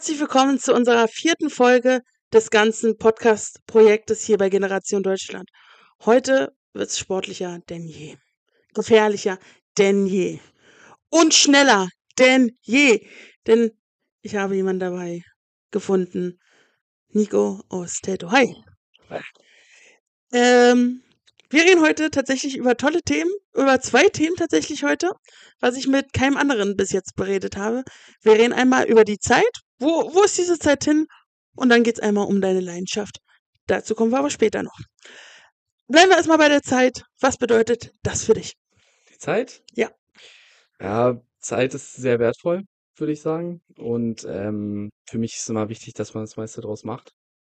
Herzlich willkommen zu unserer 4. Folge des ganzen Podcast-Projektes hier bei Generation Deutschland. Heute wird es sportlicher denn je, gefährlicher denn je und schneller denn je. Denn ich habe jemanden dabei gefunden, Nico aus Teltow. Hi. Hi. Wir reden heute tatsächlich über tolle Themen, über 2 Themen tatsächlich heute, was ich mit keinem anderen bis jetzt beredet habe. Wir reden einmal über die Zeit. Wo ist diese Zeit hin? Und dann geht's einmal um deine Leidenschaft. Dazu kommen wir aber später noch. Bleiben wir erstmal bei der Zeit. Was bedeutet das für dich? Die Zeit? Ja. Ja, Zeit ist sehr wertvoll, würde ich sagen. Und für mich ist es immer wichtig, dass man das meiste draus macht.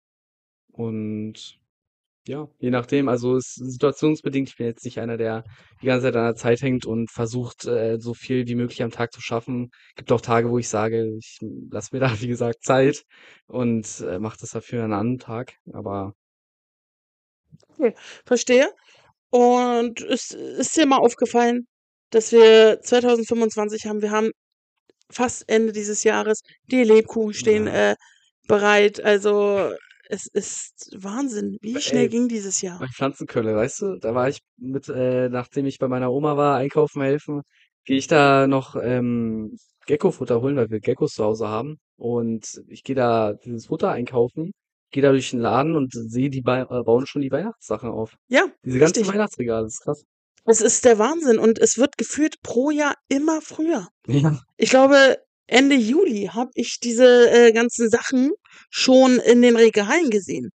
Und ja, je nachdem, also es ist situationsbedingt. Ich bin jetzt nicht einer, der die ganze Zeit an der Zeit hängt und versucht, so viel wie möglich am Tag zu schaffen. Gibt auch Tage, wo ich sage, ich lasse mir da, wie gesagt, Zeit und mache das dafür an einem anderen Tag. Aber Okay, verstehe. Und es ist dir mal aufgefallen, dass wir 2025 haben. Wir haben fast Ende dieses Jahres. Die Lebkuchen stehen ja, bereit. Also es ist Wahnsinn. Wie schnell ey, ging dieses Jahr? bei Pflanzenkölle, weißt du? Da war ich mit, nachdem ich bei meiner Oma war, einkaufen helfen, gehe ich da noch Geckofutter holen, weil wir Geckos zu Hause haben. Und ich gehe da dieses Futter einkaufen, gehe da durch den Laden und sehe, die bauen schon die Weihnachtssachen auf. Ja, Diese ganzen richtig. Weihnachtsregale, das ist krass. Es ist der Wahnsinn und es wird gefühlt pro Jahr immer früher. Ja, Ich glaube, Ende Juli habe ich diese ganzen Sachen schon in den Regalen gesehen.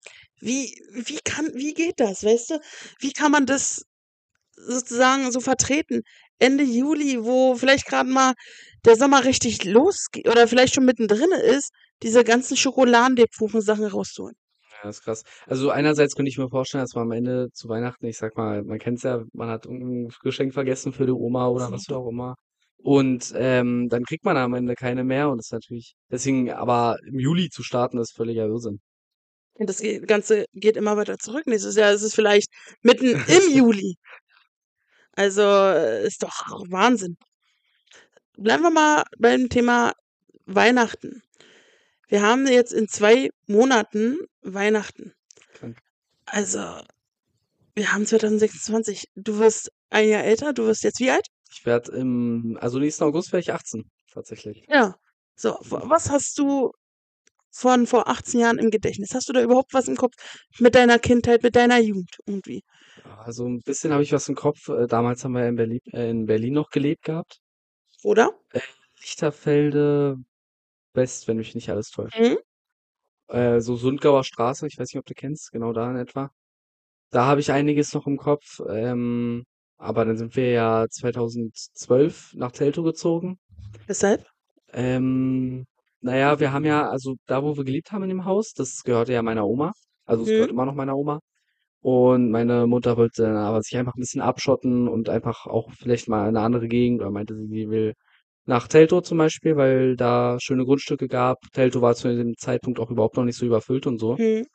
Wie geht das, weißt du? Wie kann man das sozusagen so vertreten? Ende Juli, wo vielleicht gerade mal der Sommer richtig losgeht oder vielleicht schon mittendrin ist, diese ganzen Schokoladenlebkuchen-Sachen rauszuholen. ja, das ist krass. Also einerseits könnte ich mir vorstellen, dass man am Ende zu Weihnachten, ich sag mal, man kennt's ja, man hat irgendein Geschenk vergessen für die Oma oder was Super. auch immer. Und dann kriegt man am Ende keine mehr und das ist natürlich, deswegen, aber im Juli zu starten, ist völliger Irrsinn. Und das Ganze geht immer weiter zurück. Nächstes Jahr ist es vielleicht mitten im Juli. Also ist doch Wahnsinn. Bleiben wir mal beim Thema Weihnachten. Wir haben jetzt in 2 Monaten Weihnachten. Krank. Also, wir haben 2026. Du wirst ein Jahr älter. Du wirst jetzt wie alt? Ich werde also nächsten August werde ich 18, tatsächlich. Ja. So, was hast du von vor 18 Jahren im Gedächtnis? Hast du da überhaupt was im Kopf mit deiner Kindheit, mit deiner Jugend irgendwie? Also ein bisschen habe ich was im Kopf. Damals haben wir ja in Berlin noch gelebt gehabt. Oder? Äh, Lichterfelde West, wenn mich nicht alles täuscht. Mhm. So Sundgauer Straße, ich weiß nicht, ob du kennst, genau da in etwa. Da habe ich einiges noch im Kopf, aber dann sind wir ja 2012 nach Teltow gezogen. Weshalb? Ähm, naja, wir haben ja, also da, wo wir gelebt haben in dem Haus, das gehörte ja meiner Oma. Also es gehört Mhm. immer noch meiner Oma. Und meine Mutter wollte dann aber sich einfach ein bisschen abschotten und einfach auch vielleicht mal in eine andere Gegend, oder meinte sie, sie will nach Teltow zum Beispiel, weil da schöne Grundstücke gab. Teltow war zu dem Zeitpunkt auch überhaupt noch nicht so überfüllt und so. Mhm.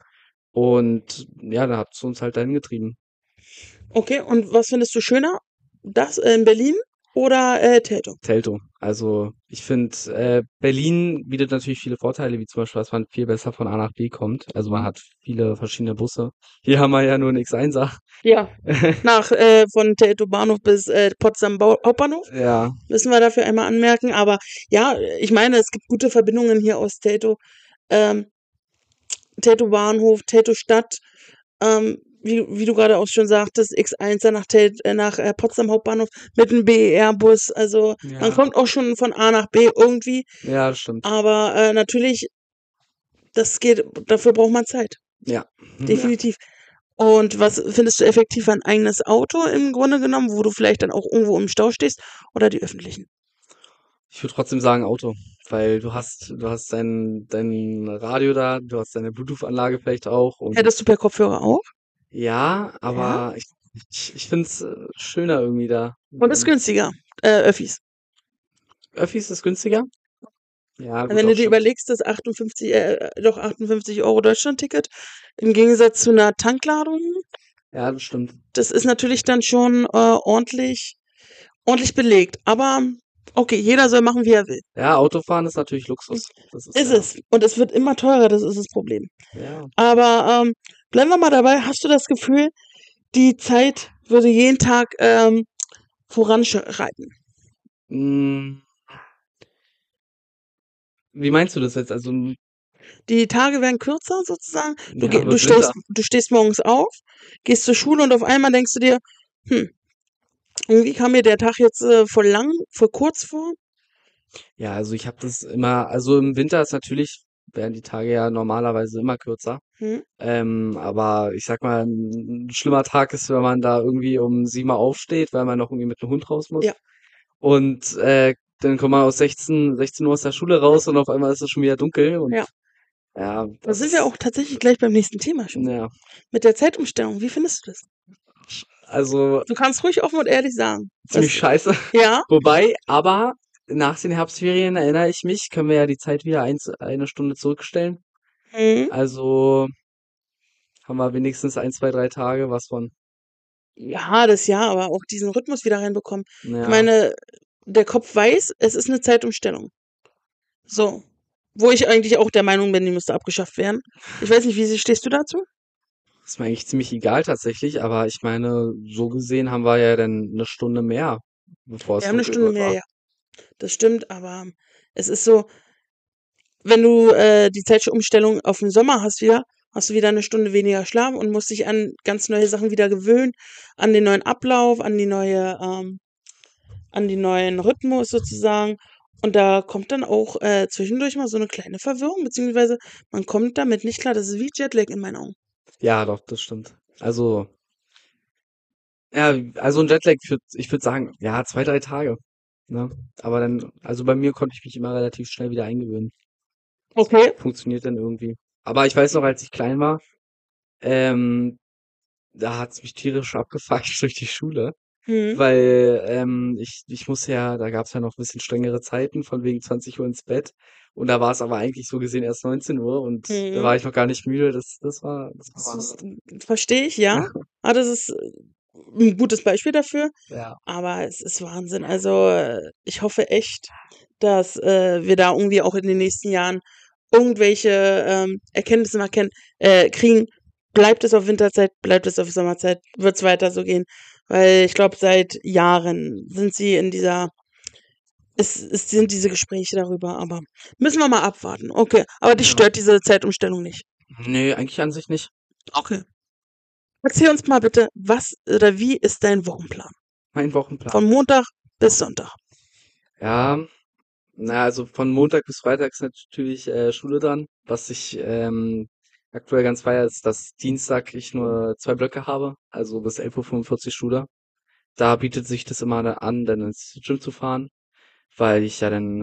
Und ja, da hat es uns halt dahin getrieben. Okay, und was findest du schöner? Das in Berlin oder Teltow? Teltow. Also ich finde, Berlin bietet natürlich viele Vorteile, wie zum Beispiel, dass man viel besser von A nach B kommt. Also man hat viele verschiedene Busse. Hier haben wir ja nur einen X1er. Ja. Nach von Teltow Bahnhof bis Potsdam Hauptbahnhof. Ja, Müssen wir dafür einmal anmerken. Aber ja, ich meine, es gibt gute Verbindungen hier aus Teltow. Ähm, Teltow Bahnhof, Teltow Stadt. Wie du gerade auch schon sagtest, X1er nach Potsdam Hauptbahnhof mit einem BER-Bus. Also man ja, kommt auch schon von A nach B irgendwie. ja, das stimmt. Aber natürlich, dafür braucht man Zeit. Ja, ja. Definitiv. Und was findest du effektiv, ein eigenes Auto im Grunde genommen, wo du vielleicht dann auch irgendwo im Stau stehst oder die öffentlichen? Ich würde trotzdem sagen Auto, weil du hast dein Radio da, du hast deine Bluetooth-Anlage vielleicht auch und Hättest du per Kopfhörer auch? ja, Ja. aber ich finde es schöner irgendwie da. Und ist günstiger, Öffis. Öffis ist günstiger? Ja, gut, Wenn auch du dir stimmt. überlegst, das 58 € Deutschlandticket im Gegensatz zu einer Tankladung, Ja, das stimmt. das ist natürlich dann schon ordentlich belegt. Aber Okay, jeder soll machen, wie er will. Ja, Autofahren ist natürlich Hm, Luxus. Das ist ist ja, es. Und es wird immer teurer, das ist das Problem. ja. Aber, bleiben wir mal dabei. Hast du das Gefühl, die Zeit würde jeden Tag, voranschreiten? Hm, wie meinst du das jetzt? Also, Die Tage werden kürzer sozusagen. ja, wird Winter. Du stehst morgens auf, gehst zur Schule und auf einmal denkst du dir: „Hm, irgendwie kam mir der Tag jetzt, voll lang, voll kurz vor.“ Ja, also ich habe das immer, also im Winter ist natürlich, werden die Tage ja normalerweise immer kürzer. Mhm. Aber ich sag mal, ein schlimmer Tag ist, wenn man da irgendwie um 7 Uhr aufsteht, weil man noch irgendwie mit dem Hund raus muss. Ja, Und dann kommt man aus 16 Uhr aus der Schule raus und auf einmal ist es schon wieder dunkel. Und ja. ja, Da das sind wir ist, auch tatsächlich gleich beim nächsten Thema schon. ja, Mit der Zeitumstellung, wie findest du das? also Du kannst ruhig offen und ehrlich sagen. ziemlich scheiße. Ja? Wobei, aber nach den Herbstferien erinnere ich mich, können wir ja die Zeit wieder eine Stunde zurückstellen. Mhm. Also haben wir wenigstens 1, 2, 3 Tage was von. Ja, das ja, aber auch diesen Rhythmus wieder reinbekommen. Ich Ja, meine, der Kopf weiß, es ist eine Zeitumstellung. So. Wo ich eigentlich auch der Meinung bin, die müsste abgeschafft werden. Ich weiß nicht, stehst du dazu? ist mir eigentlich ziemlich egal tatsächlich, aber ich meine, so gesehen haben wir ja dann eine Stunde mehr, bevor Wir es haben eine dunkel Stunde wird, mehr, wa? ja. Das stimmt, aber es ist so, wenn du die Zeitumstellung auf den Sommer hast wieder, hast du wieder eine Stunde weniger Schlaf und musst dich an ganz neue Sachen wieder gewöhnen, an den neuen Ablauf, an den neuen Rhythmus sozusagen. Und da kommt dann auch zwischendurch mal so eine kleine Verwirrung, beziehungsweise man kommt damit nicht klar. Das ist wie Jetlag in meinen Augen. Ja, doch, das stimmt. Also, ja, also ein Jetlag ich würde sagen, ja, 2, 3 Tage, ne? Aber dann, also bei mir konnte ich mich immer relativ schnell wieder eingewöhnen. Das Okay. funktioniert dann irgendwie. Aber ich weiß noch, als ich klein war, ähm, da hat's mich tierisch abgefuckt durch die Schule. Mhm. Weil ich muss ja, da gab's ja noch ein bisschen strengere Zeiten, von wegen 20 Uhr ins Bett. Und da war es aber eigentlich so gesehen erst 19 Uhr und da Mhm. war ich noch gar nicht müde. Das Das war ist, hart. verstehe ich, ja. Aber das ist ein gutes Beispiel dafür. Ja, Aber es ist Wahnsinn. Also ich hoffe echt, dass wir da irgendwie auch in den nächsten Jahren irgendwelche Erkenntnisse kriegen. Bleibt es auf Winterzeit, bleibt es auf Sommerzeit, wird es weiter so gehen. Weil ich glaube, seit Jahren sind sie in dieser, es sind diese Gespräche darüber, aber müssen wir mal abwarten. Okay, aber dich ja. stört diese Zeitumstellung nicht. Nee, eigentlich an sich nicht. Okay. Erzähl uns mal bitte, was oder wie ist dein Wochenplan? Mein Wochenplan. Von Montag bis Sonntag. Ja, na, also von Montag bis Freitag ist natürlich Schule dran. Was ich aktuell ganz feier, ist, dass Dienstag ich nur 2 Blöcke habe, also bis 11:45 Uhr Schule. Da bietet sich das immer an, dann ins Gym zu fahren, weil ich ja dann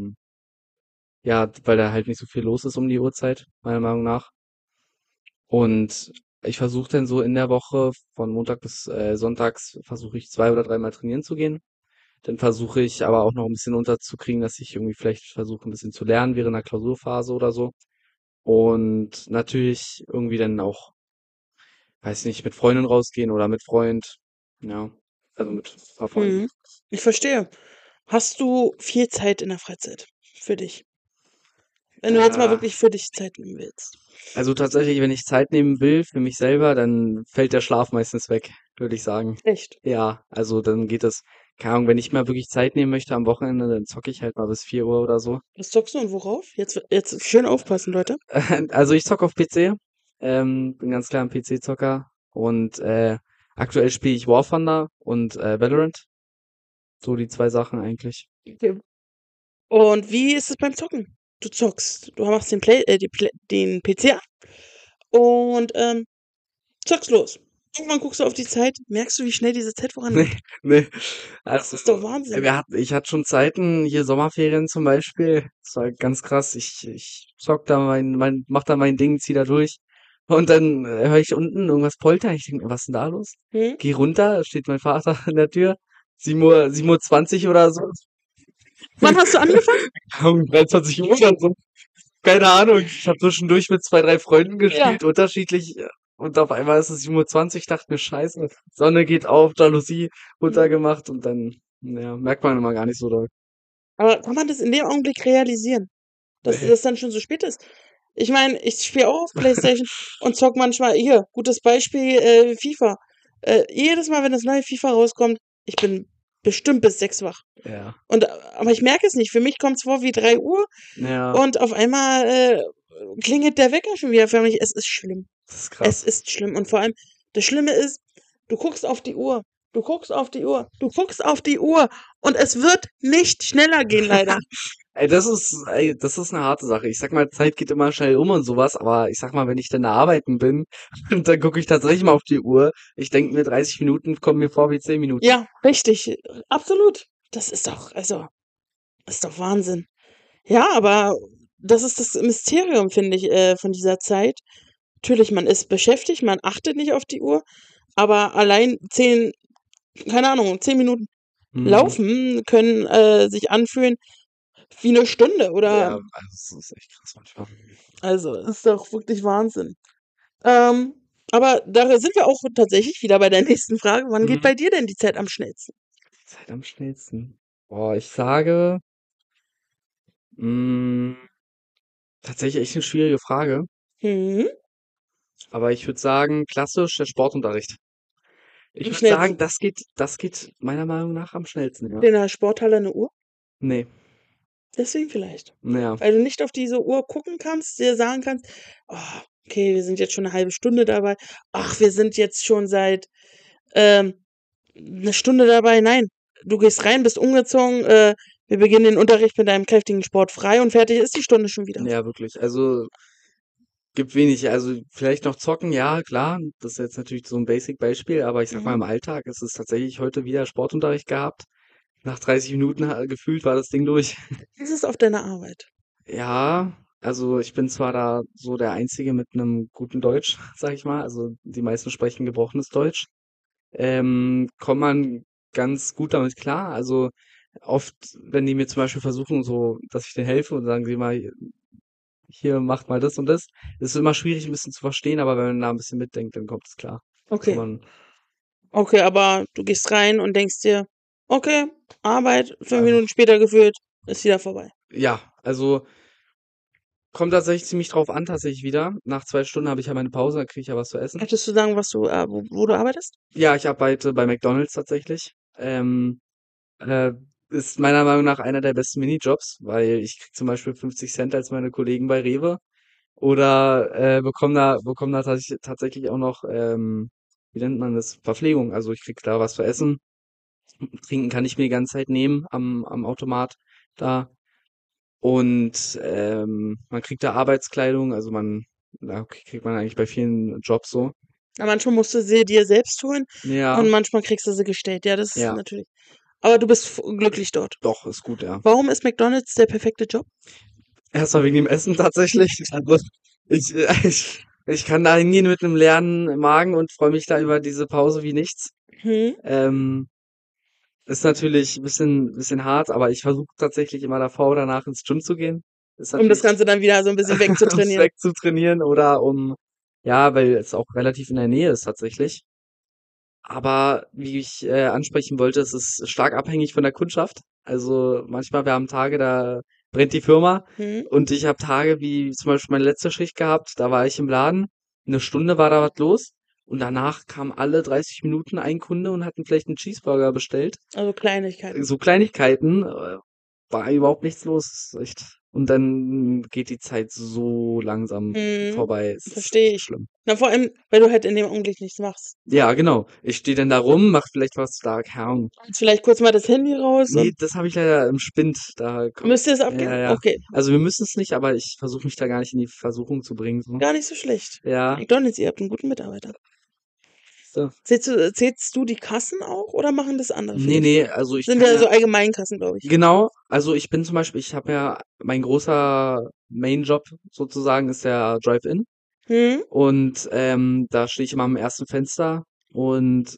ja, weil da halt nicht so viel los ist um die Uhrzeit, meiner Meinung nach. Und ich versuche dann so in der Woche von Montag bis Sonntags versuche ich 2 oder 3 Mal trainieren zu gehen. Dann versuche ich aber auch noch ein bisschen unterzukriegen, dass ich irgendwie vielleicht versuche, ein bisschen zu lernen während der Klausurphase oder so. Und natürlich irgendwie dann auch, weiß nicht, mit Freundin rausgehen oder mit Freund. Ja, also mit ein paar Freunden. Mhm. Ich verstehe. Hast du viel Zeit in der Freizeit für dich? Wenn du jetzt mal Äh, wirklich für dich Zeit nehmen willst. also tatsächlich, wenn ich Zeit nehmen will für mich selber, dann fällt der Schlaf meistens weg, würde ich sagen. Echt? Ja, also dann geht es, keine Ahnung, wenn ich mal wirklich Zeit nehmen möchte am Wochenende, dann zocke ich halt mal bis 4 Uhr oder so. Was zockst du und worauf? Jetzt schön aufpassen, Leute. Also ich zocke auf PC, bin ganz klar ein PC-Zocker und aktuell spiele ich War Thunder und Valorant. So die 2 Sachen eigentlich. Okay. Und wie ist es beim Zocken? Du zockst. Du machst den PC an und zockst los. Irgendwann guckst du auf die Zeit, merkst du, wie schnell diese Zeit Nee, vorangeht. nee. Das Also, ist doch Wahnsinn. ich hatte schon Zeiten, hier Sommerferien zum Beispiel. Das war ganz krass. Ich zock da mach da mein Ding, zieh da durch. Und dann höre ich unten irgendwas poltern. Ich denke mir, was ist denn da los? Hm? Geh runter, steht mein Vater an der Tür. 7:20 oder so. Wann hast du angefangen? Um 23 Uhr oder so. Keine Ahnung. Ich habe zwischendurch mit 2, 3 Freunden Ja. gespielt, unterschiedlich. Und auf einmal ist es 7:20 Uhr, dachte mir, scheiße, Sonne geht auf, Jalousie Hm. runtergemacht und dann, ja, merkt man immer gar nicht so doll. Aber kann man das in dem Augenblick realisieren, dass Ne. das dann schon so spät ist? Ich meine, ich spiele auch auf PlayStation und zocke manchmal hier, gutes Beispiel, FIFA. Jedes Mal, wenn das neue FIFA rauskommt, ich bin bestimmt bis 6 wach. Ja. Aber ich merke es nicht. Für mich kommt es vor wie 3 Uhr Ja, und auf einmal, klingelt der Wecker schon wieder für mich. Es ist schlimm. das ist Es krass. ist schlimm. Und vor allem, das Schlimme ist, du guckst auf die Uhr, du guckst auf die Uhr, du guckst auf die Uhr und es wird nicht schneller gehen, leider. Ey, das ist 'ne harte Sache. Ich sage mal, Zeit geht immer schnell um und so was, aber ich sage mal, wenn ich dann arbeiten bin und dann gucke ich tatsächlich mal auf die Uhr, ich denke mir, 30 Minuten kommen mir vor wie 10 Minuten. Ja, richtig, absolut. Das ist doch ist doch Wahnsinn. Ja, aber das ist das Mysterium, finde ich, von dieser Zeit. Natürlich, man ist beschäftigt, man achtet nicht auf die Uhr, aber allein 10, keine Ahnung, 10 Minuten Mhm. laufen können, sich anfühlen wie 'ne Stunde oder Ja, also, das ist echt krass manchmal. also, ist doch wirklich Wahnsinn. Ähm, aber da sind wir auch tatsächlich wieder bei der nächsten Frage. Wann geht Mhm. bei dir denn die Zeit am schnellsten? Zeit am schnellsten. Boah, ich sage, hm, tatsächlich echt 'ne schwierige Frage, Mhm. aber ich würde sagen, klassisch der Sportunterricht. Ich Am würde sagen, schnellsten. das geht meiner Meinung nach am schnellsten, ja. In der Sporthalle 'ne Uhr? Ne, Deswegen vielleicht. ja. Weil du nicht auf diese Uhr gucken kannst, dir sagen kannst: „Oh, okay, wir sind jetzt schon 'ne halbe Stunde dabei. Ach, wir sind jetzt schon seit, 'ne Stunde dabei.“ Nein, du gehst rein, bist umgezogen, wir beginnen den Unterricht mit einem kräftigen Sport frei und fertig ist die Stunde schon wieder. Ja, wirklich. Also, gibt wenig. Also, vielleicht noch zocken, ja, klar. Das ist jetzt natürlich so 'n Basic-Beispiel, aber ich sage mal, Mhm. im Alltag ist es tatsächlich heute wieder Sportunterricht gehabt. Nach 30 Minuten gefühlt war das Ding durch. Wie ist es auf deiner Arbeit? Ja, also, ich bin zwar da so der Einzige mit 'nem guten Deutsch, sage ich mal. Also, die meisten sprechen gebrochenes Deutsch. Kommt man ganz gut damit klar. Also, oft, wenn die mir zum Beispiel versuchen, so dass ich denen helfe und sagen sie mal: „Hier, macht mal das und das“, ist immer schwierig 'n bisschen zu verstehen, aber wenn man da 'n bisschen mitdenkt, dann kommt es klar. Kann Okay. man Okay, aber du gehst rein und denkst dir: „Okay, Arbeit, 5 also Minuten später gefühlt, ist wieder vorbei.“ ja, also, kommt tatsächlich ziemlich drauf an tatsächlich wieder. Nach 2 Stunden habe ich ja meine Pause, dann kriege ich ja was zu essen. Möchtest du sagen, was du wo du arbeitest? Ja, ich arbeite bei McDonald's tatsächlich. Äh, ist meiner Meinung nach einer der besten Minijobs, weil ich kriege zum Beispiel 50 Cent als meine Kollegen bei Rewe oder, bekomme da tatsächlich auch noch, wie nennt man das, Verpflegung. Also, ich kriege da was zu essen. Trinken kann ich mir die ganze Zeit nehmen am Automat da. Und, man kriegt da Arbeitskleidung, also man ja, kriegt man eigentlich bei vielen Jobs so. Ja, manchmal musst du sie dir selbst holen und Ja, manchmal kriegst du sie gestellt. Ja, das ist ja, natürlich, aber du bist glücklich dort. doch, ist gut, ja. Warum ist McDonald's der perfekte Job? Erst mal wegen dem Essen tatsächlich. Also, ich kann da hingehen mit 'nem leeren Magen und freue mich da über diese Pause wie nichts. Mhm. Ähm, ist natürlich 'n bisschen hart, aber ich versuche tatsächlich immer davor oder danach ins Gym zu gehen. Ist Um das natürlich Ganze dann wieder so 'n bisschen ums wegzutrainieren. wegzutrainieren oder ja, weil es auch relativ in der Nähe ist tatsächlich. Aber wie ich, ansprechen wollte, es ist stark abhängig von der Kundschaft. Also, manchmal wir haben Tage, da brennt die Firma Mhm. und ich habe Tage wie zum Beispiel meine letzte Schicht gehabt, da war ich im Laden, 'ne Stunde war da was los und danach kam alle 30 Minuten ein Kunde und hatten vielleicht 'n Cheeseburger bestellt. Also Kleinigkeiten. So Kleinigkeiten, war überhaupt nichts los, echt. Und dann geht die Zeit so langsam Mhm. vorbei. Es ist Verstehe echt ich. schlimm. Na, vor allem, weil du halt in dem Augenblick nichts machst. Ja, genau. Ich stehe dann da rum, mache vielleicht was da, keine Ahnung. Holst vielleicht kurz mal das Handy raus Ne, und das habe ich leider im Spind. müsst ihr es Ja, abgeben? ja. Okay, Also, wir müssen's nicht, aber ich versuche mich da gar nicht in die Versuchung zu bringen, so. gar nicht so schlecht. Ja, McDonald's, ihr habt 'n guten Mitarbeiter. so. Zählst du die Kassen auch oder machen das andere für Ne, dich? ne, also, ich Sind kann ja ja so Allgemeinkassen, glaube ich. genau, also, ich bin zum Beispiel ich habe ja mein großer Main-Job sozusagen ist der Drive-In Mhm. und, da stehe ich immer am ersten Fenster und,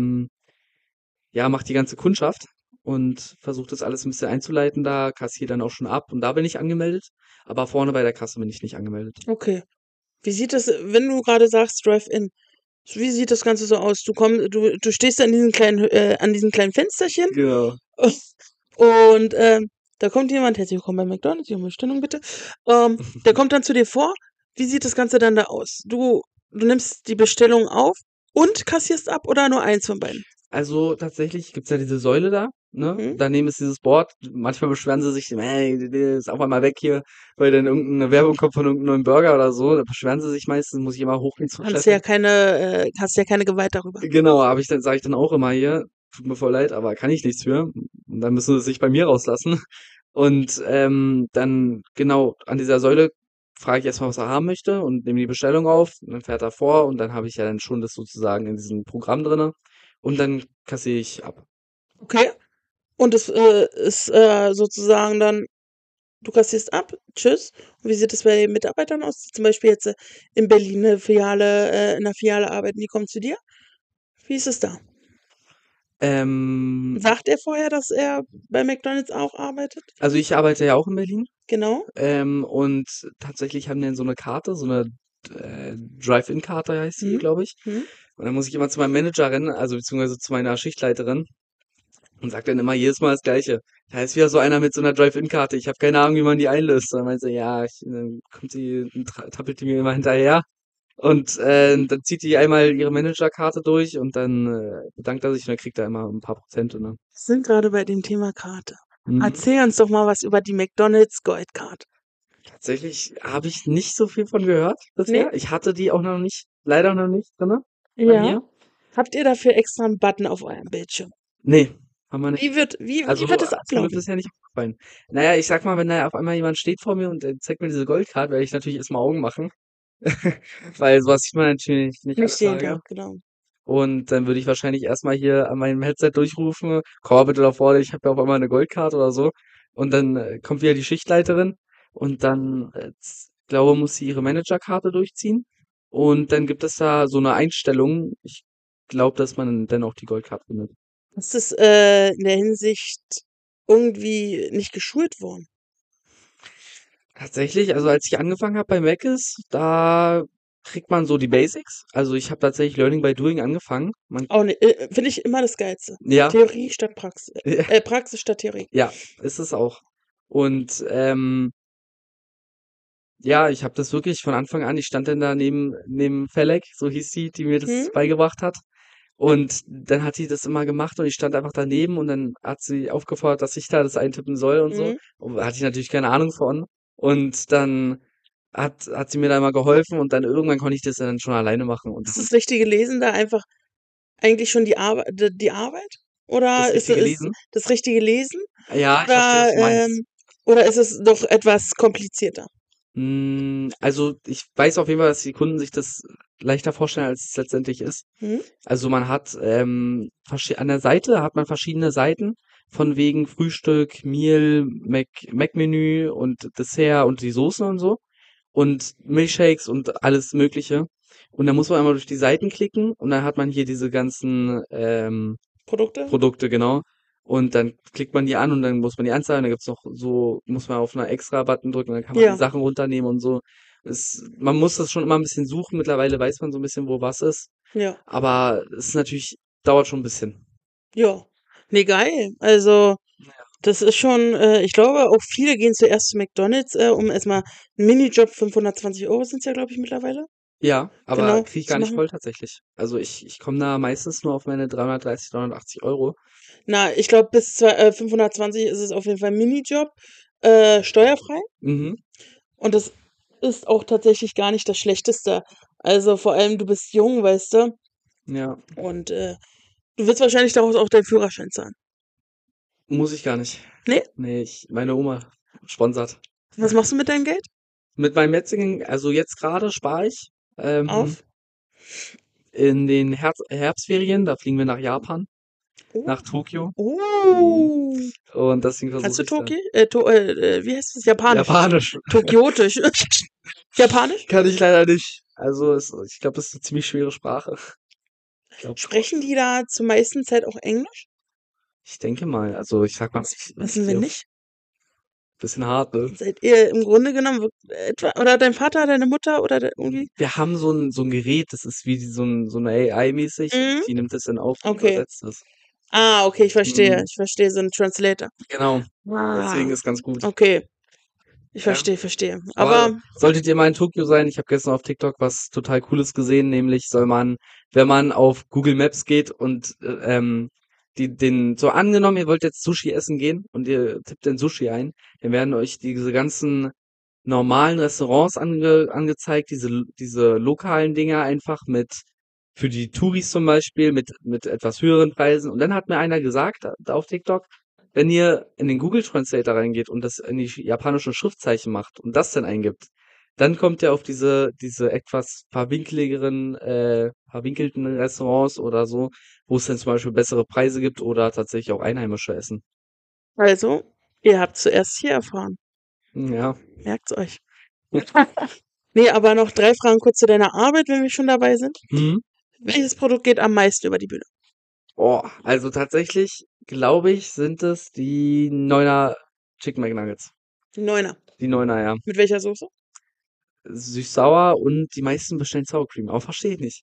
ja, mache die ganze Kundschaft und versuche das alles 'n bisschen einzuleiten da, kassiere dann auch schon ab und da bin ich angemeldet, aber vorne bei der Kasse bin ich nicht angemeldet. Okay. Wie sieht das, wenn du grade sagst Drive-In, wie sieht das Ganze so aus? Du stehst da an diesem kleinen Fensterchen Genau. und, Da kommt jemand, herzlich willkommen bei McDonald's, Ihre Bestellung bitte. Der kommt dann zu dir vor. Wie sieht das Ganze dann da aus? Du nimmst die Bestellung auf und kassierst ab oder nur eins von beiden? Also tatsächlich gibt's ja diese Säule da, ne? Mhm. Daneben ist dieses Board. Manchmal beschweren sie sich, ey, ist auf einmal weg hier, weil dann irgendeine Werbung kommt von irgendeinem neuen Burger oder so. Da beschweren sie sich meistens, muss ich immer hochgehen zur Chefin. Hast ja keine Gewalt darüber. Genau, sage ich dann auch immer hier, tut mir voll leid, aber kann ich nichts für. Und dann müssen sie sich bei mir rauslassen. Und dann genau an dieser Säule frage ich erstmal, was er haben möchte und nehme die Bestellung auf. Und dann fährt er vor und dann habe ich ja dann schon das sozusagen in diesem Programm drinne. Und dann kassiere ich ab. Okay. Und das ist sozusagen dann, du kassierst ab, tschüss. Und wie sieht es bei den Mitarbeitern aus, die zum Beispiel jetzt in Berlin in einer Filiale arbeiten, die kommen zu dir? Wie ist es da? Ähm, Sagt er vorher, dass er bei McDonald's auch arbeitet? also ich arbeite ja auch in Berlin. Genau. Und tatsächlich haben die dann so eine Karte, so eine Drive-In-Karte heißt sie, Mhm. glaube ich. Mhm. Und dann muss ich immer zu meinem Manager rennen, also beziehungsweise zu meiner Schichtleiterin und sagt dann immer jedes Mal das Gleiche. Da ist wieder so einer mit so einer Drive-In-Karte. Ich habe keine Ahnung, wie man die einlöst. Und dann meint sie, ja, dann tappelt die mir immer hinterher. Und dann zieht die einmal ihre Managerkarte durch und dann bedankt er sich und dann kriegt er immer ein paar Prozente, ne? Wir sind gerade bei dem Thema Karte. Mhm. Erzähl uns doch mal was über die McDonald's Goldcard. Tatsächlich habe ich nicht so viel von gehört Nee? bisher. Ich hatte die auch noch nicht, leider noch nicht drinne bei Ja. mir. Habt ihr dafür extra einen Button auf eurem Bildschirm? Nee, haben wir nicht. Wie Also wird es ist mir ablaufen? bisher nicht aufgefallen. Naja, ich sag mal, wenn da auf einmal jemand steht vor mir und der zeigt mir diese Goldcard, werde ich natürlich erstmal Augen machen. Weil sowas sieht man natürlich nicht alle Nicht jeden Tage. Tag, genau. Und dann würde ich wahrscheinlich erstmal hier an meinem Headset durchrufen, komm mal bitte da vorne, ich habe ja auf einmal eine Goldcard oder so. Und dann kommt wieder die Schichtleiterin und dann, glaube, muss sie ihre Managerkarte durchziehen. Und dann gibt es da so eine Einstellung. Ich glaube, dass man dann auch die Goldcard findet. Ist es in der Hinsicht irgendwie nicht geschult worden? Tatsächlich, also als ich angefangen habe bei Mc's, da kriegt man so die Basics. Also ich habe tatsächlich Learning by Doing angefangen. Auch nicht. Finde ich immer das Geilste. Ja, Theorie statt Praxis. Praxis statt Theorie. ja, ist es auch. Und ja, ich habe das wirklich von Anfang an, ich stand dann da neben Felek, so hieß sie, die mir Hm? das beigebracht hat. Und dann hat sie das immer gemacht und ich stand einfach daneben und dann hat sie aufgefordert, dass ich da das eintippen soll und so. Hm? Und da hatte ich natürlich keine Ahnung von. Und dann hat sie mir da immer geholfen und dann irgendwann konnte ich das dann schon alleine machen und Ist dann das richtige Lesen da einfach eigentlich schon die Arbeit? Oder das richtige ist Lesen. das richtige Lesen? Ja, ich verstehe, was Oder, du meinst. oder ist es doch etwas komplizierter? Also ich weiß auf jeden Fall, dass die Kunden sich das leichter vorstellen, als es letztendlich ist. Hm? Also man hat an der Seite hat man verschiedene Seiten von wegen Frühstück, Meal, Mac-Menü und Dessert und die Soßen und so und Milchshakes und alles Mögliche. Und dann muss man einmal durch die Seiten klicken und dann hat man hier diese ganzen Produkte? Produkte, genau. Und dann klickt man die an und dann muss man die anzeigen. Dann gibt's noch so, muss man auf einer Extra-Button drücken und dann kann man die Ja, Sachen runternehmen und so. Man muss das schon immer ein bisschen suchen. Mittlerweile weiß man so ein bisschen, wo was ist. ja, Aber es ist natürlich, dauert schon ein bisschen. ja. Ne, geil. Also, das ist schon, ich glaube, auch viele gehen zuerst zu McDonald's, um erstmal 'n Minijob, 520 € sind's ja, glaube ich, mittlerweile, Ja, aber genau, kriege ich zu gar nicht machen. voll tatsächlich. Also ich komme da meistens nur auf meine 330, 380 €. Na, ich glaube, bis 520 ist es auf jeden Fall Minijob, steuerfrei. Mhm. Und das ist auch tatsächlich gar nicht das Schlechteste. Also, vor allem, du bist jung, weißt du? Ja, Und, du willst wahrscheinlich daraus auch deinen Führerschein zahlen. muss ich gar nicht. Ne? Nee, meine Oma sponsert. Was machst du mit deinem Geld? Mit meinem jetzigen, also jetzt gerade spare ich. Ähm, Auf? In den Herbstferien, da fliegen wir nach Japan, nach Oh. Tokio. Mhm. Oh. Und deswegen Kannst versuche du ich dann Wie heißt das? Japanisch. Japanisch. Tokiotisch. Japanisch? Kann ich leider nicht. Also ich glaube, das ist eine ziemlich schwere Sprache. Ich glaube, Sprechen die da zur meisten Zeit auch Englisch? ich denke mal, also ich sag mal, Was ich denn, wenn gehe auf nicht? bisschen hart, ne? Seid ihr im Grunde genommen etwa, oder dein Vater, deine Mutter oder irgendwie? Wir haben so ein Gerät, das ist wie so 'ne AI mäßig, Mhm. die nimmt das dann auf und Okay. übersetzt das. Ah, okay, ich verstehe. Mhm. Ich verstehe, so 'n Translator. Genau. Ah, Deswegen ist ganz gut. okay. Ich Ja. verstehe, verstehe. Aber Aber solltet ihr mal in Tokio sein, ich habe gestern auf TikTok was total Cooles gesehen, nämlich soll man, wenn man auf Google Maps geht und so angenommen, ihr wollt jetzt Sushi essen gehen und ihr tippt den Sushi ein, dann werden euch diese ganzen normalen Restaurants angezeigt, diese lokalen Dinger einfach für die Touris zum Beispiel, mit etwas höheren Preisen. Und dann hat mir einer gesagt, da auf TikTok, wenn ihr in den Google Translator reingeht und das in die japanischen Schriftzeichen macht und das dann eingibt, dann kommt ihr auf diese etwas verwinkelten Restaurants oder so, wo es dann zum Beispiel bessere Preise gibt oder tatsächlich auch einheimische Essen. also, ihr habt's zuerst hier erfahren. Ja. Merkt's euch. Ne, aber noch 3 Fragen kurz zu deiner Arbeit, wenn wir schon dabei sind. Mhm. Welches Produkt geht am meisten über die Bühne? Oh, also tatsächlich, glaube ich, sind es die Neuner Chicken McNuggets. Die Neuner. Die Neuner, ja. Mit welcher Soße? Süß-sauer und die meisten bestellen Sour Cream, aber verstehe ich nicht.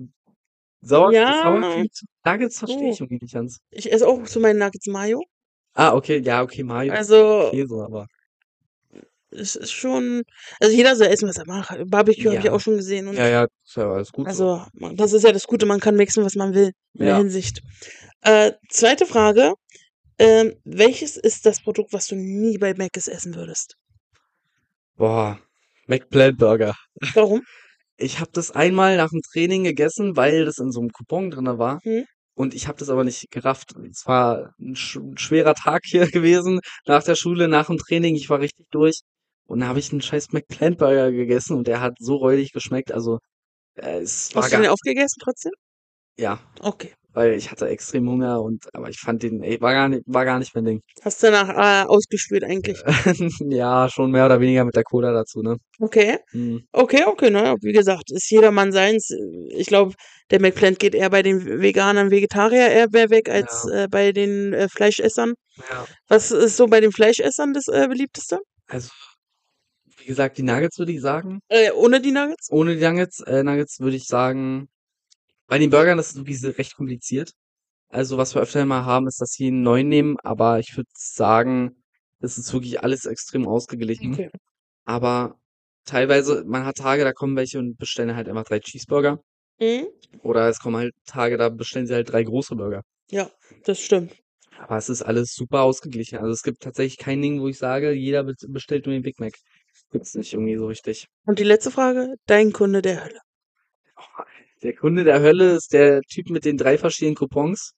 Sour Ja, Cream zu Nuggets verstehe du, ich irgendwie nicht ganz. ich esse auch zu meinen Nuggets Mayo. Ah, okay, ja, okay, Mayo ist Also, okay so, aber es ist schon, also jeder soll essen, was er mag. Barbecue habe ich auch ja. schon gesehen Ja, und ja, ist ja alles gut so. also, das ist ja das Gute, man kann mixen, was man will in der Ja. Hinsicht. Zweite Frage, welches ist das Produkt, was du nie bei Mc's essen würdest? Boah, McPlant Burger. Warum? Ich habe das einmal nach dem Training gegessen, weil das in so einem Coupon drinne war. Mhm. Und ich habe das aber nicht gerafft. Es war ein schwerer Tag hier gewesen nach der Schule, nach dem Training. Ich war richtig durch. Und da habe ich einen scheiß McPlant Burger gegessen und der hat so räudig geschmeckt. Also, es war Hast du gar den aufgegessen trotzdem? ja, Okay. weil ich hatte extrem Hunger aber ich fand den, ey, war gar nicht mein Ding. Hast danach ausgespült eigentlich. Ja, schon mehr oder weniger mit der Cola dazu, ne? Okay. Mhm. Okay, okay, na ja, wie gesagt, ist jedermann seins. Ich glaube, der McPlant geht eher bei den Veganern, Vegetarier eher mehr weg als Ja, bei den Fleischessern. ja. Was ist so bei den Fleischessern das beliebteste? Also, wie gesagt, die Nuggets würde ich sagen. Ohne die Nuggets? Ohne die Nuggets würde ich sagen, bei den Burgern ist es wirklich recht kompliziert. Also, was wir öfter mal haben, ist, dass sie einen neuen nehmen, aber ich würde sagen, es ist wirklich alles extrem ausgeglichen. Okay. Aber teilweise, man hat Tage, da kommen welche und bestellen halt einfach 3 Cheeseburger. Mhm. Oder es kommen halt Tage, da bestellen sie halt 3 große Burger. Ja, das stimmt. Aber es ist alles super ausgeglichen. Also es gibt tatsächlich kein Ding, wo ich sage, jeder bestellt nur den Big Mac. Gibt's nicht irgendwie so richtig. Und die letzte Frage, dein Kunde der Hölle. Oh, der Kunde der Hölle ist der Typ mit den 3 verschiedenen Coupons,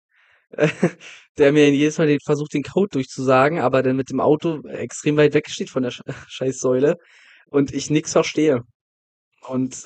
der mir jedes Mal versucht, den Code durchzusagen, aber dann mit dem Auto extrem weit weg steht von der Scheißsäule und ich nix verstehe. Und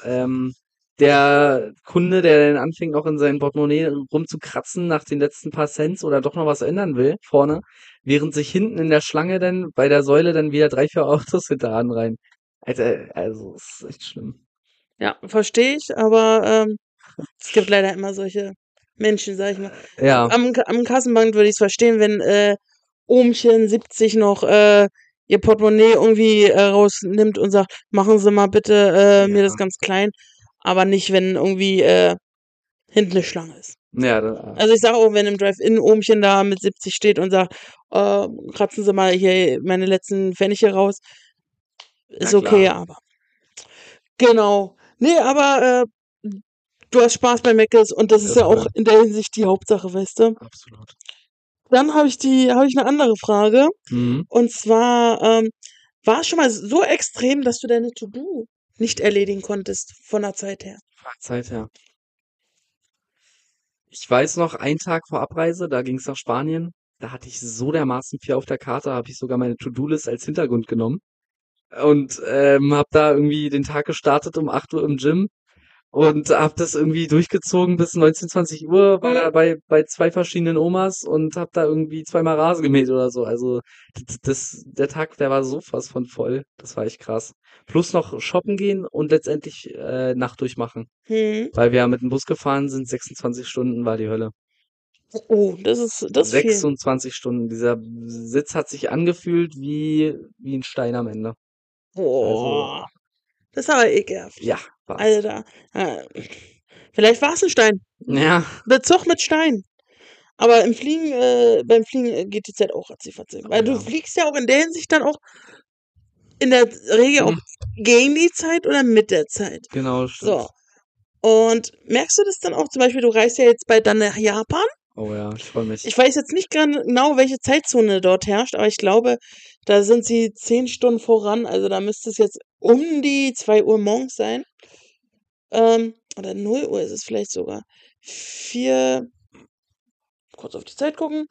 der Kunde, der dann anfängt, noch in seinem Portemonnaie rumzukratzen nach den letzten paar Cents oder doch noch was ändern will, vorne, während sich hinten in der Schlange dann bei der Säule dann wieder 3, 4 Autos hinteran rein. Alter, also, es ist echt schlimm. Ja, verstehe ich, aber es gibt leider immer solche Menschen, sag ich mal. Ja, Am Kassenband würde ich es verstehen, wenn Ohmchen 70 noch ihr Portemonnaie irgendwie rausnimmt und sagt, machen Sie mal bitte mir das ja, ganz klein, aber nicht, wenn irgendwie hinten eine Schlange ist. ja, Also ich sage auch, wenn im Drive-In Ohmchen da mit 70 steht und sagt, kratzen Sie mal hier meine letzten Pfennige raus, na ist okay, klar, aber genau. Nee, aber du hast Spaß bei Mc's und das ist das ja auch stimmt, in der Hinsicht die Hauptsache, weißt du? absolut. Dann habe ich eine andere Frage. Mhm. Und zwar, war es schon mal so extrem, dass du deine To-do nicht erledigen konntest von der Zeit her? Zeit, ja. Ich weiß noch, einen Tag vor Abreise, da ging's nach Spanien, da hatte ich so dermaßen viel auf der Karte, habe ich sogar meine To-Do-List als Hintergrund genommen. Und habe da irgendwie den Tag gestartet um 8 Uhr im Gym und habe das irgendwie durchgezogen bis 19, 20 Uhr, war Mhm. da bei 2 verschiedenen Omas und habe da irgendwie zweimal Rasen gemäht oder so. Also der Tag, der war so fast von voll. Das war echt krass. Plus noch shoppen gehen und letztendlich Nacht durchmachen. Mhm. Weil wir ja mit dem Bus gefahren sind, 26 Stunden war die Hölle. Oh, das ist viel. 26 Stunden. Dieser Sitz hat sich angefühlt wie ein Stein am Ende. Also, Boah, das ist aber ekelhaft. ja, war's. Alter. Vielleicht war es ein Stein. Ja, Bezug mit Stein. Aber beim Fliegen geht die Zeit auch ratzifatzi. Oh Weil du ja. fliegst ja auch in der Hinsicht dann auch in der Regel auch Mhm. gegen die Zeit oder mit der Zeit. Genau, So. stimmt. Und merkst du das dann auch zum Beispiel, du reist ja jetzt bald dann nach Japan? Oh ja, ich freue mich. Ich weiß jetzt nicht genau, welche Zeitzone dort herrscht, aber ich glaube, da sind sie 10 Stunden voran. Also da müsste es jetzt um die 2 Uhr morgens sein. Oder 0 Uhr ist es vielleicht sogar. 4, kurz auf die Zeit gucken.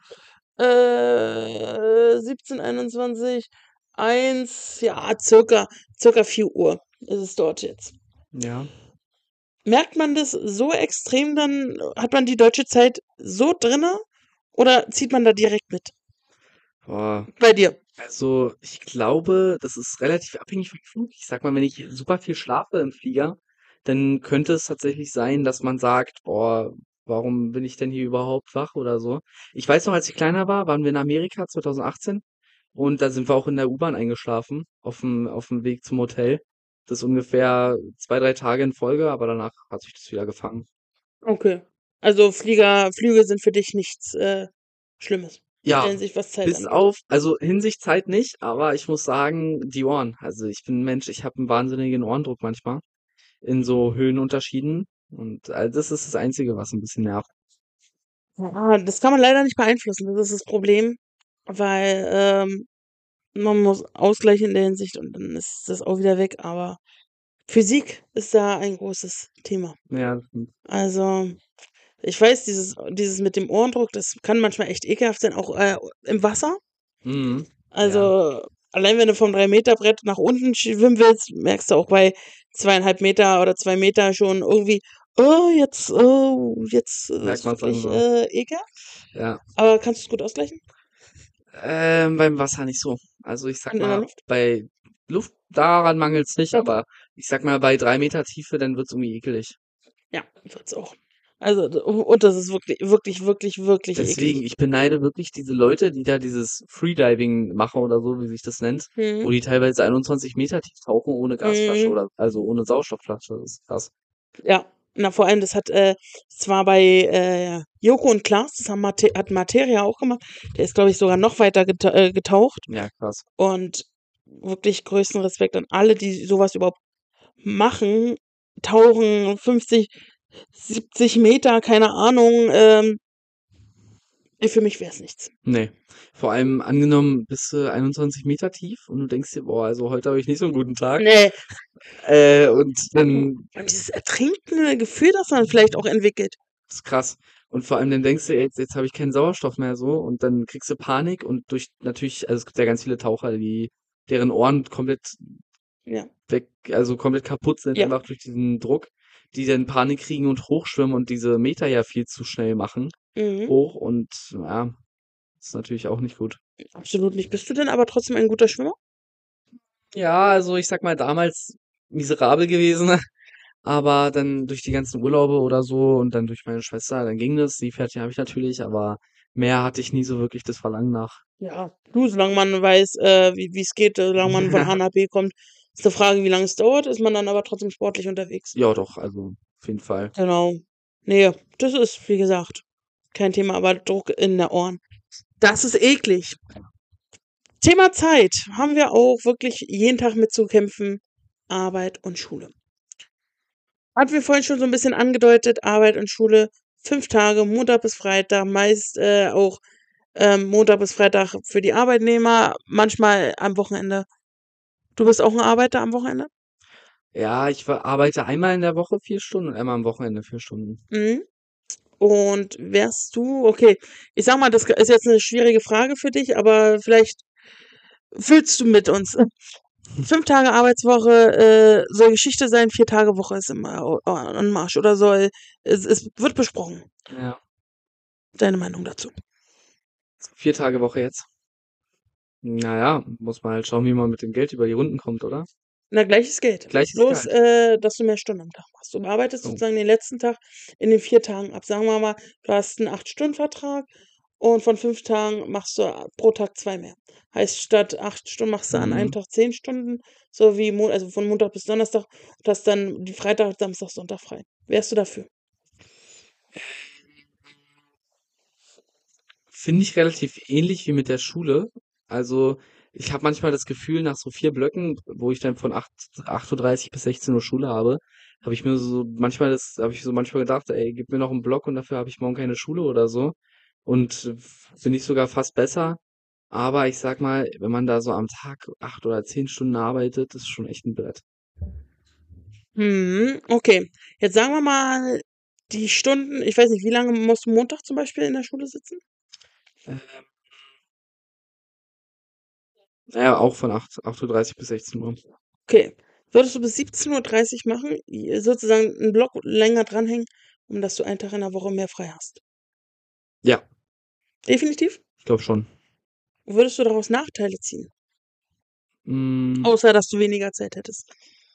17, 21, 1, ja, circa 4 Uhr ist es dort jetzt. Ja. Merkt man das so extrem dann? Hat man die deutsche Zeit so drinne? Oder zieht man da direkt mit? Boah. Bei dir? Also, ich glaube, das ist relativ abhängig vom Flug. Ich sag mal, wenn ich super viel schlafe im Flieger, dann könnte es tatsächlich sein, dass man sagt: „Boah, warum bin ich denn hier überhaupt wach?“ oder so. Ich weiß noch, als ich kleiner war, waren wir in Amerika 2018 und da sind wir auch in der U-Bahn eingeschlafen auf dem Weg zum Hotel. Das ungefähr 2, 3 Tage in Folge, aber danach hat sich das wieder gefangen. Okay. Also Flüge sind für dich nichts Schlimmes. In der Ja, Hinsicht, was Zeit bis angeht. auf also, Hinsicht Zeit nicht, aber ich muss sagen, die Ohren. Also, ich bin 'n Mensch, ich habe 'n wahnsinnigen Ohrendruck manchmal in so Höhenunterschieden und, das ist das Einzige, was 'n bisschen nervt. Ja, das kann man leider nicht beeinflussen. Das ist das Problem, weil man muss ausgleichen in der Hinsicht und dann ist das auch wieder weg. Aber Physik ist da ein großes Thema. Ja, das stimmt. Also, ich weiß, dieses mit dem Ohrendruck, das kann manchmal echt ekelhaft sein, auch im Wasser. Mhm. Ja, Also, allein wenn du vom 3-Meter-Brett nach unten schwimmen willst, merkst du auch bei 2,5 Meter oder 2 Meter schon irgendwie, jetzt merkt ist man's wirklich langsam. ekelhaft. Ja. Aber kannst du's gut ausgleichen? Beim Wasser nicht so. Also, ich sage Und in der mal, Luft? bei Luft daran mangelt's nicht, Okay. aber ich sage mal, bei 3 Meter Tiefe, dann wird's irgendwie ekelig. Ja, wird's auch. Also, und das ist wirklich, wirklich, wirklich, wirklich Deswegen, eklig. ich beneide wirklich diese Leute, die da dieses Freediving machen oder so, wie sich das nennt, wo Mhm. die teilweise 21 Meter tief tauchen ohne Gasflasche Mhm. oder also ohne Sauerstoffflasche. Das ist krass. Ja. Na, vor allem, das war bei Joko und Klaas, das hat Materia auch gemacht. Der ist, glaube ich, sogar noch weiter getaucht. Ja, krass. Und wirklich größten Respekt an alle, die sowas überhaupt machen. Tauchen 50, 70 Meter, keine Ahnung. Für mich wäre es nichts. Ne. Vor allem angenommen, bist du 21 Meter tief und du denkst dir: „Boah, also heute habe ich nicht so 'n guten Tag.“ Nee. Und dann Und dieses ertrinkende Gefühl, das man vielleicht auch entwickelt. ist krass. Und vor allem dann denkst du: „Jetzt habe ich keinen Sauerstoff mehr so“ und dann kriegst du Panik und durch natürlich also, es gibt ja ganz viele Taucher, deren Ohren komplett Ja. weg also, komplett kaputt sind, Ja. einfach durch diesen Druck, die dann Panik kriegen und hochschwimmen und diese Meter ja viel zu schnell machen Mhm. hoch und ja, ist natürlich auch nicht gut. Absolut nicht. Bist du denn aber trotzdem ein guter Schwimmer? Ja, also, ich sage mal, damals miserabel gewesen, aber dann durch die ganzen Urlaube oder so und dann durch meine Schwester, dann ging das. Seepferdchen habe ich natürlich, aber mehr hatte ich nie so wirklich das Verlangen nach. Ja. Du, solange man weiß, wie es geht, solange man von A nach B kommt, ist 'ne Frage, wie lange es dauert, ist man dann aber trotzdem sportlich unterwegs. Ja, doch, also, auf jeden Fall. Genau. Ne, das ist, wie gesagt, kein Thema, aber Druck in der Ohren. Das ist eklig. Thema Zeit haben wir auch wirklich jeden Tag mit zu kämpfen. Arbeit und Schule. Hatten wir vorhin schon so ein bisschen angedeutet, Arbeit und Schule, 5 Tage, Montag bis Freitag, meist, auch, Montag bis Freitag für die Arbeitnehmer, manchmal am Wochenende. Du bist auch 'n Arbeiter am Wochenende? Ja, ich arbeite einmal in der Woche 4 Stunden und einmal am Wochenende 4 Stunden. Mhm. Und wärst du okay, ich sage mal, das ist jetzt 'ne schwierige Frage für dich, aber vielleicht fühlst du mit uns. 5 Tage Arbeitswoche, soll Geschichte sein, 4 Tage Woche ist im Anmarsch oder es wird besprochen. Ja, Deine Meinung dazu? 4 Tage Woche jetzt. Na ja, muss man halt schauen, wie man mit dem Geld über die Runden kommt, oder? Na, gleiches Geld. Gleiches Bloß, Gehalt. dass du mehr Stunden am Tag machst. Du arbeitest Oh. sozusagen den letzten Tag in den 4 Tagen ab. Sagen wir mal, du hast 'n 8-Stunden-Vertrag und von 5 Tagen machst du pro Tag 2 mehr. Heißt, statt 8 Stunden machst du an einem Mhm. Tag 10 Stunden, so wie also von Montag bis Donnerstag und hast dann die Freitag, Samstag, Sonntag frei. Wärst du dafür? finde ich relativ ähnlich wie mit der Schule. Also, ich habe manchmal das Gefühl, nach so 4 Blöcken, wo ich dann von 8:30 bis 16 Uhr Schule habe, habe ich so manchmal gedacht: „Ey, gib mir noch einen Block und dafür habe ich morgen keine Schule" oder so. Und finde ich sogar fast besser. Aber ich sag mal, wenn man da so am Tag 8 oder 10 Stunden arbeitet, ist schon echt ein Brett. Mhm, okay. Jetzt sagen wir mal, die Stunden, ich weiß nicht, wie lange musst du Montag zum Beispiel in der Schule sitzen? Ähm, na ja, auch von 8:30 bis 16 Uhr. Okay. Würdest du bis 17:30 machen, sozusagen einen Block länger dranhängen, um dass du einen Tag in der Woche mehr frei hast? Ja, Definitiv? ich glaube schon. Würdest du daraus Nachteile ziehen? Hm, Außer, dass du weniger Zeit hättest.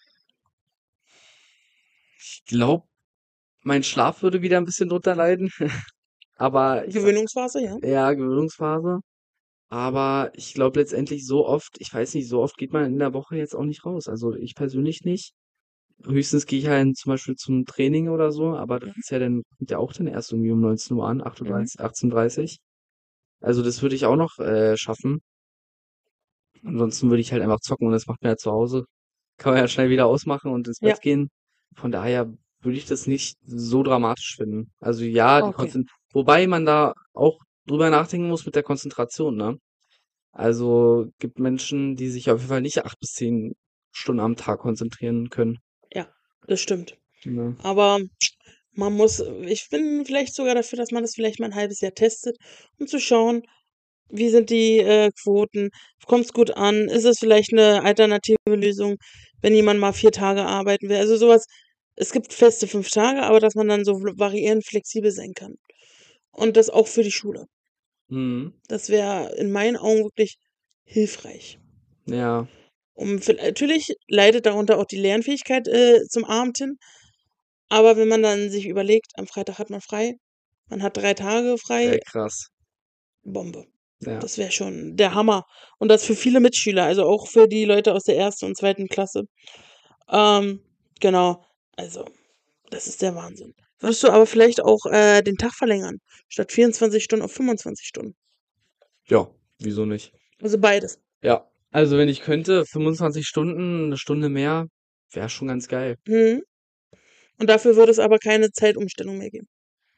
ich glaube, mein Schlaf würde wieder ein bisschen drunter leiden. Aber ich sag Gewöhnungsphase, ja? ja, Gewöhnungsphase. Aber ich glaube letztendlich so oft, ich weiß nicht, so oft geht man in der Woche jetzt auch nicht raus. Also ich persönlich nicht. Höchstens gehe ich halt zum Beispiel zum Training oder so, aber das Mhm, ist ja dann, fängt ja auch dann erst irgendwie um 19 Uhr an, mhm. 8:30, 18:30. Also das würde ich auch noch schaffen. Ansonsten würde ich halt einfach zocken und das macht man ja zu Hause. Kann man ja schnell wieder ausmachen und ins Ja, Bett gehen. Von daher würde ich das nicht so dramatisch finden. Also ja, okay. wobei man da auch drüber nachdenken muss mit der Konzentration, ne? Also gibt Menschen, die sich auf jeden Fall nicht 8 bis 10 Stunden am Tag konzentrieren können. Ja, das stimmt. Ne? Aber man muss, ich bin vielleicht sogar dafür, dass man das vielleicht mal ein halbes Jahr testet, um zu schauen, wie sind die, Quoten? Kommt's gut an? Ist es vielleicht eine alternative Lösung, wenn jemand mal 4 Tage arbeiten will? Also, sowas. Es gibt feste 5 Tage, aber dass man dann so variierend flexibel sein kann. Und das auch für die Schule. Mhm. Das wäre in meinen Augen wirklich hilfreich. Ja, Natürlich leidet darunter auch die Lernfähigkeit, zum Abend hin, aber wenn man dann sich überlegt, am Freitag hat man frei, man hat 3 Tage frei, krass. Bombe. Ja. Das wäre schon der Hammer. Und das für viele Mitschüler, also auch für die Leute aus der ersten und zweiten Klasse. Ähm, genau. Also, das ist der Wahnsinn. Würdest du aber vielleicht auch, den Tag verlängern, statt 24 Stunden auf 25 Stunden? Ja, wieso nicht? Also beides. Ja. Also wenn ich könnte, 25 Stunden, eine Stunde mehr, wäre schon ganz geil. Mhm. Und dafür würde es aber keine Zeitumstellung mehr geben.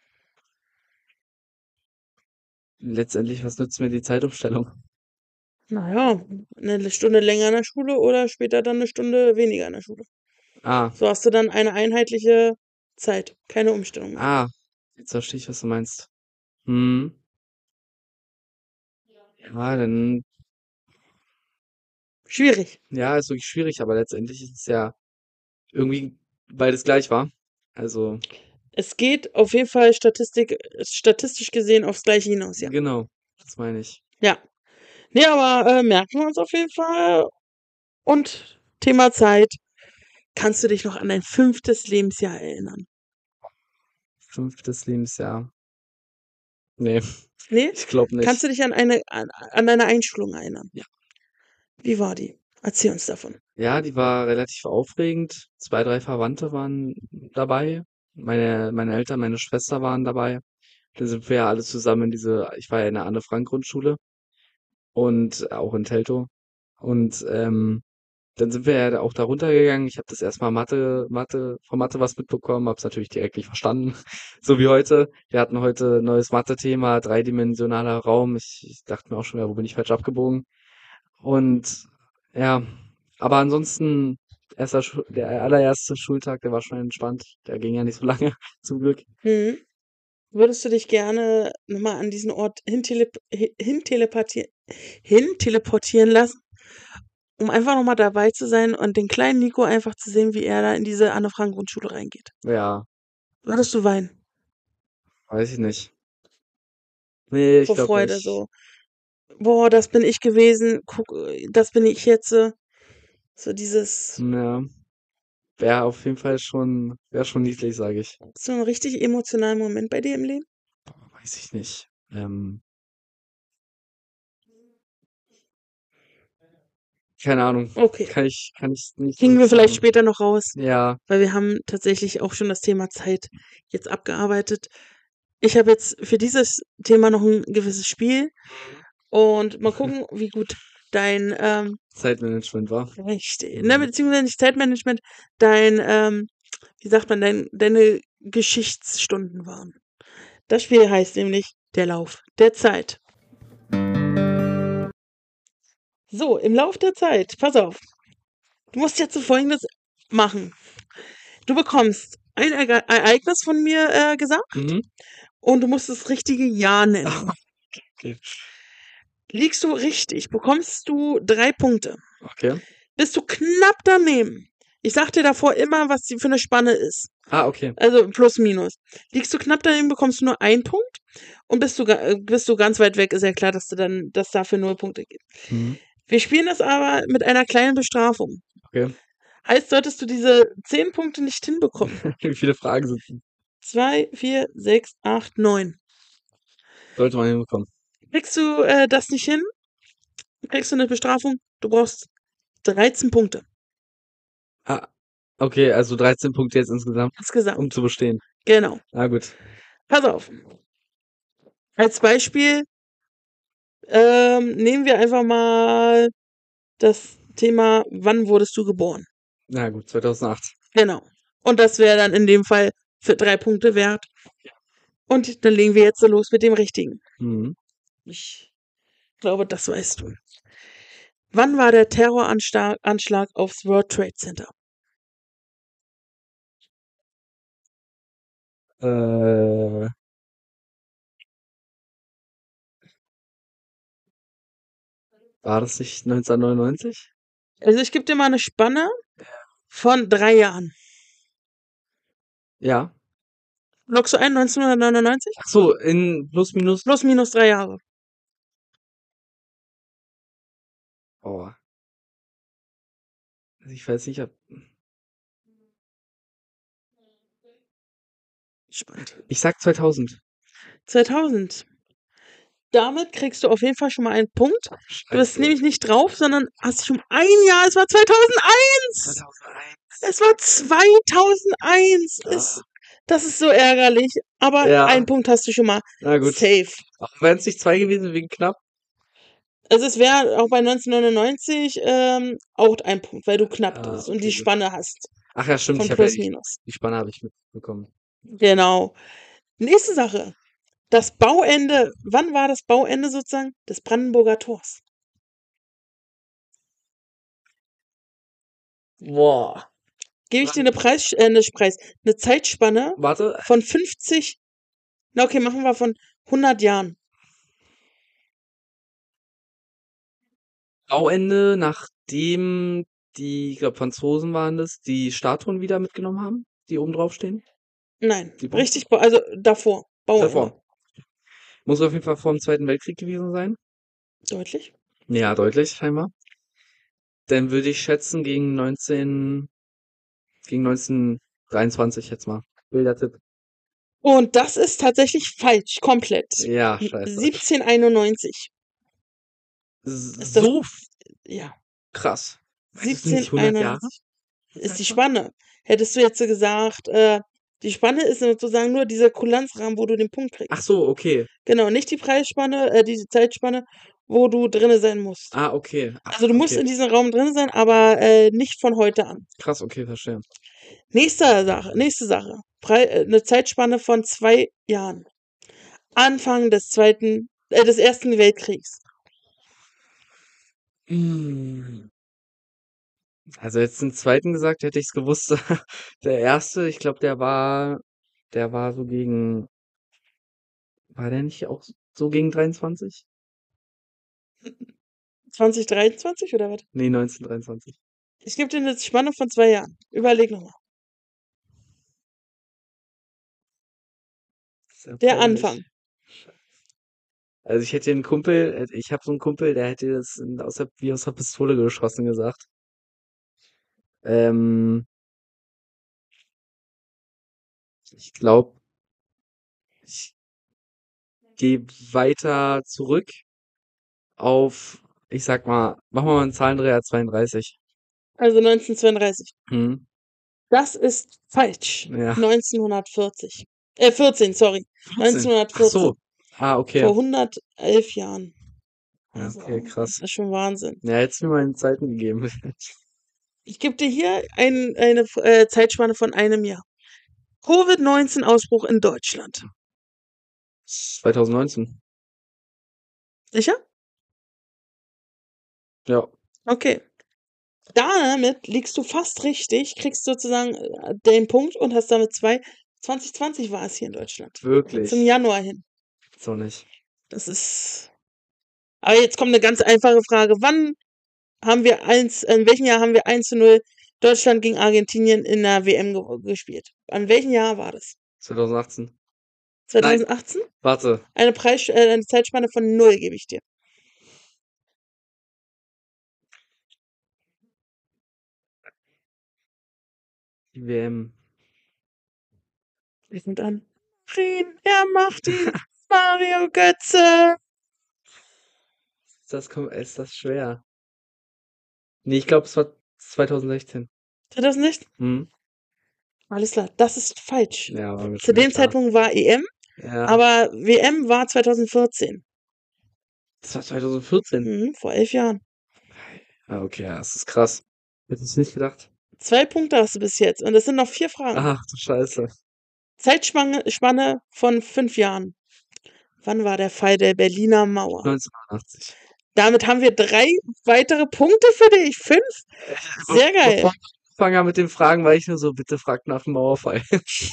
Letztendlich, was nützt mir die Zeitumstellung? Na ja, 'ne Stunde länger in der Schule oder später dann 'ne Stunde weniger in der Schule. Ah, So hast du dann eine einheitliche Zeit, keine Umstellung mehr. ah, jetzt verstehe ich, was du meinst. Mhm. Ja, dann, Schwierig. ja, ist wirklich schwierig, aber letztendlich ist es ja irgendwie beides gleich, war. Also, Es geht auf jeden Fall statistisch gesehen aufs Gleiche hinaus, ja. genau, das meine ich. Ja. Ne, aber, merken wir uns auf jeden Fall. Und Thema Zeit. Kannst du dich noch an dein 5. Lebensjahr erinnern? 5. Lebensjahr. Nee, Ne? ich glaube Kannst nicht. du dich an deine Einschulung erinnern? Ja. Wie war die? Erzähl uns davon. Ja, die war relativ aufregend. 2, 3 Verwandte waren dabei. Meine Eltern, meine Schwester waren dabei. Da sind wir ja alle zusammen in ich war ja in der Anne-Frank-Grundschule und auch in Teltow. Und dann sind wir ja auch da runtergegangen. Ich habe das erstmal von Mathe was mitbekommen, habe es natürlich direkt nicht verstanden, so wie heute. Wir hatten heute ein neues Mathe-Thema, dreidimensionaler Raum. Ich dachte mir auch schon, ja, wo bin ich falsch abgebogen? Und ja, aber ansonsten, der allererste Schultag, der war schon entspannt. Der ging ja nicht so lange, zum Glück. Mhm. Würdest du dich gerne noch mal an diesen Ort hin teleportieren lassen, um einfach noch mal dabei zu sein und den kleinen Nico einfach zu sehen, wie er da in diese Anne-Frank-Grundschule reingeht? Ja, Würdest du weinen weiß ich nicht. Nee, ich vor glaube Freude nicht. so: „Boah, das bin ich gewesen. Guck, das bin ich jetzt." So dieses Ja, wäre schon niedlich, sage ich. so 'n richtig emotionalen Moment bei dir im Leben? Weiß ich nicht. Keine Ahnung. Okay. Kann ich nicht so Kriegen wir wirklich vielleicht sagen. später noch raus, Ja, weil wir haben tatsächlich auch schon das Thema Zeit jetzt abgearbeitet. ich habe jetzt für dieses Thema noch ein gewisses Spiel und mal gucken, wie gut dein, Zeitmanagement war. richtig, ne, beziehungsweise nicht Zeitmanagement, dein, wie sagt man, deine Geschichtsstunden waren. Das Spiel heißt nämlich der Lauf der Zeit. So, im Lauf der Zeit, pass auf, du musst jetzt so Folgendes machen. Du bekommst ein Ereignis von mir gesagt Mhm. und du musst das richtige Jahr nennen. Okay. Liegst du richtig, bekommst du 3 Punkte. Okay. Bist du knapp daneben. Ich sag dir davor immer, was die für eine Spanne ist. Ah, okay. Also plus minus. Liegst du knapp daneben, bekommst du nur 1 Punkt. Und bist du ganz weit weg, ist ja klar, dass das dafür 0 Punkte gibt. Mhm. Wir spielen das aber mit einer kleinen Bestrafung. Okay. Heißt, solltest du diese 10 Punkte nicht hinbekommen. Wie viele Fragen sind es? 2, 4, 6, 8, 9. Sollte man hinbekommen. Kriegst du das nicht hin, kriegst du eine Bestrafung. Du brauchst 13 Punkte Ah, okay, also 13 Punkte jetzt insgesamt, insgesamt. um zu bestehen. Genau. Na gut. Pass auf. Als Beispiel nehmen wir einfach mal das Thema, wann wurdest du geboren? Na gut, 2008. Genau. Und das wäre dann in dem Fall für 3 Punkte wert. Und dann legen wir jetzt so los mit dem Richtigen. Mhm. Ich glaube, das weißt du. Wann war der Terroranschlag aufs World Trade Center? Äh, War das nicht 1999? Also ich gebe dir mal eine Spanne von 3 Jahren. Ja. Loggst du ein 1999? Ach so, in plus minus. Plus minus 3 Jahre. Oh. Also ich weiß nicht, Spannend. ich sag 2000. 2000. Damit kriegst du auf jeden Fall schon mal einen Punkt. Du bist Scheiße. nämlich nicht drauf, sondern hast dich um ein Jahr, es war 2001. 2001. Es war 2001. Ah. Das ist so ärgerlich. Aber Ja. einen Punkt hast du schon mal Na gut. safe. Auch wären es nicht 2 gewesen, wegen knapp. Also es wäre auch bei 1999 auch ein Punkt, weil du knapp Ah, bist und okay, die gut. Spanne hast. Ach ja, stimmt, Von ich habe ja plus minus. die Spanne habe ich mitbekommen. Genau. Nächste Sache. Das Bauende, wann war das Bauende sozusagen des Brandenburger Tors? Boah. Gebe ich dir eine Zeitspanne Warte, von 50, na okay, machen wir von 100 Jahren. Bauende, nachdem die, ich glaube, Franzosen waren das, die Statuen wieder mitgenommen haben, die oben drauf stehen. Nein, Die Bomben? richtig, also davor, Bauende. Davor. Muss auf jeden Fall vor dem Zweiten Weltkrieg gewesen sein. Deutlich. Ja, deutlich, scheinbar. Dann würde ich schätzen gegen 1923 jetzt mal. Wilder Tipp. Und das ist tatsächlich falsch, komplett. Ja, scheiße. 1791 ist das, So ja, krass. Das sind nicht 100 Jahre? 1791 ist die Spanne. Hättest du jetzt gesagt, die Spanne ist sozusagen nur dieser Kulanzrahmen, wo du den Punkt kriegst. Ach so, okay. Genau, nicht die Preisspanne, diese Zeitspanne, wo du drinne sein musst. Ah, okay. Ach, Also du musst okay. in diesem Raum drin sein, aber nicht von heute an. Krass, okay, verstehe. Nächste Sache. Eine Zeitspanne von 2 Jahren. Anfang des Ersten Weltkriegs. Hm. Also jetzt den zweiten gesagt, hätte ich es gewusst. Der erste, ich glaube, der war so gegen, war der nicht auch so gegen 23? 2023 oder was? Nee, 1923. Ich gebe dir eine Spanne von 2 Jahren. Überleg nochmal. Ist ja Der peinlich. Anfang. Also ich hätte einen Kumpel, ich habe so einen Kumpel, der hätte das wie aus der Pistole geschossen gesagt. Ähm, Ich glaube, ich gehe weiter zurück auf, ich sag mal, machen wir mal einen Zahlendreher 32. Also 1932. Hm, Das ist falsch. ja. 1940. 14, sorry. 14. Ach so. 1914. Ah, Vor okay. 111 Jahren. Ja, okay, Also, das krass. ist schon Wahnsinn. Ja, hättest mir mal in Zeiten gegeben. Ich gebe dir hier eine Zeitspanne von einem Jahr. Covid-19-Ausbruch in Deutschland. 2019. Sicher? Ja, Okay. Damit liegst du fast richtig, kriegst sozusagen den Punkt und hast damit 2. 2020 war es hier in Deutschland. Zum wirklich. Januar hin. So nicht. Das ist. Aber jetzt kommt eine ganz einfache Frage. In welchem Jahr haben wir 1:0 Deutschland gegen Argentinien in der WM gespielt? An welchem Jahr war das? 2018. Nein, 2018? warte. Eine Zeitspanne von 0 gebe ich dir. Die WM. Wir sind an. Er macht ihn. Mario Götze. Ist das schwer? Nee, ich glaube, es war 2016. Hat das nicht? Hm? Alles klar, das ist falsch. Ja, war mir Zu schon dem klar. Zeitpunkt war EM, Ja, aber WM war 2014. das war 2014. Vor 11 Jahren. Ah, okay, ja, das ist krass. Hätte ich nicht gedacht. 2 Punkte hast du bis jetzt und es sind noch 4 Fragen. Ach du Scheiße. Zeitspanne von 5 Jahren. Wann war der Fall der Berliner Mauer? 1989. Damit haben wir 3 weitere Punkte für dich. 5? Sehr geil. Bevor ich angefangen habe mit den Fragen, war ich nur so, bitte fragt nach dem Mauerfall.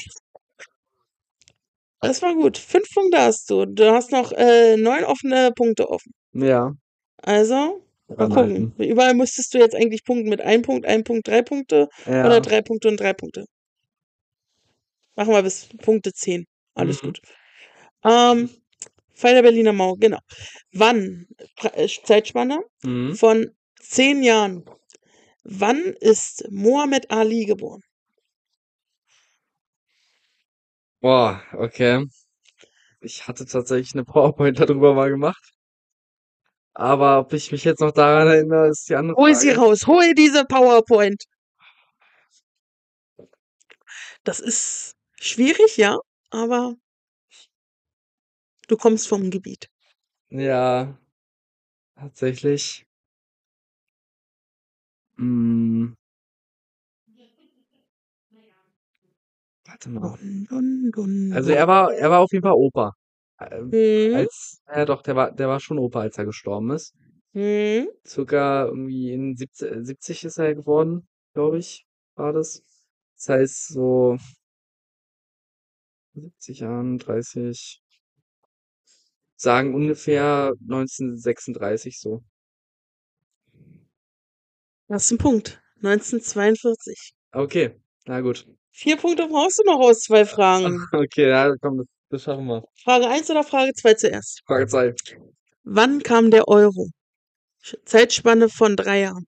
Das war gut. 5 Punkte hast du. Du hast noch 9 offene Punkte offen. Ja, Also, mal gucken. ranhalten. Überall müsstest du jetzt eigentlich punkten mit 1 Punkt, 3 Punkte oder Ja. 3 Punkte und 3 Punkte. Machen wir bis Punkte 10. Alles Mhm. gut. Fall der Berliner Mauer, genau. Wann? Zeitspanne Mhm. von 10 Jahren. Wann ist Mohammed Ali geboren? Boah, okay. Ich hatte tatsächlich eine PowerPoint darüber mal gemacht. Aber ob ich mich jetzt noch daran erinnere, ist die andere Hol sie Frage. raus, hol diese PowerPoint. Das ist schwierig, ja, aber du kommst vom Gebiet. Ja, tatsächlich. Hm, warte mal. Dun, dun, dun, Also dun. er war auf jeden Fall Opa. Hm, Ja doch, der war schon Opa, als er gestorben ist. hm. Circa irgendwie in 70 ist er geworden, glaube ich, war das. Das heißt so 70 Jahren, 30, sagen ungefähr 1936 so. Das ist ein Punkt. 1942. Okay, na gut. 4 Punkte brauchst du noch aus 2 Fragen. Okay, ja, komm, das schaffen wir. Frage 1 oder Frage 2 zuerst? Frage 2. Wann kam der Euro? Zeitspanne von 3 Jahren.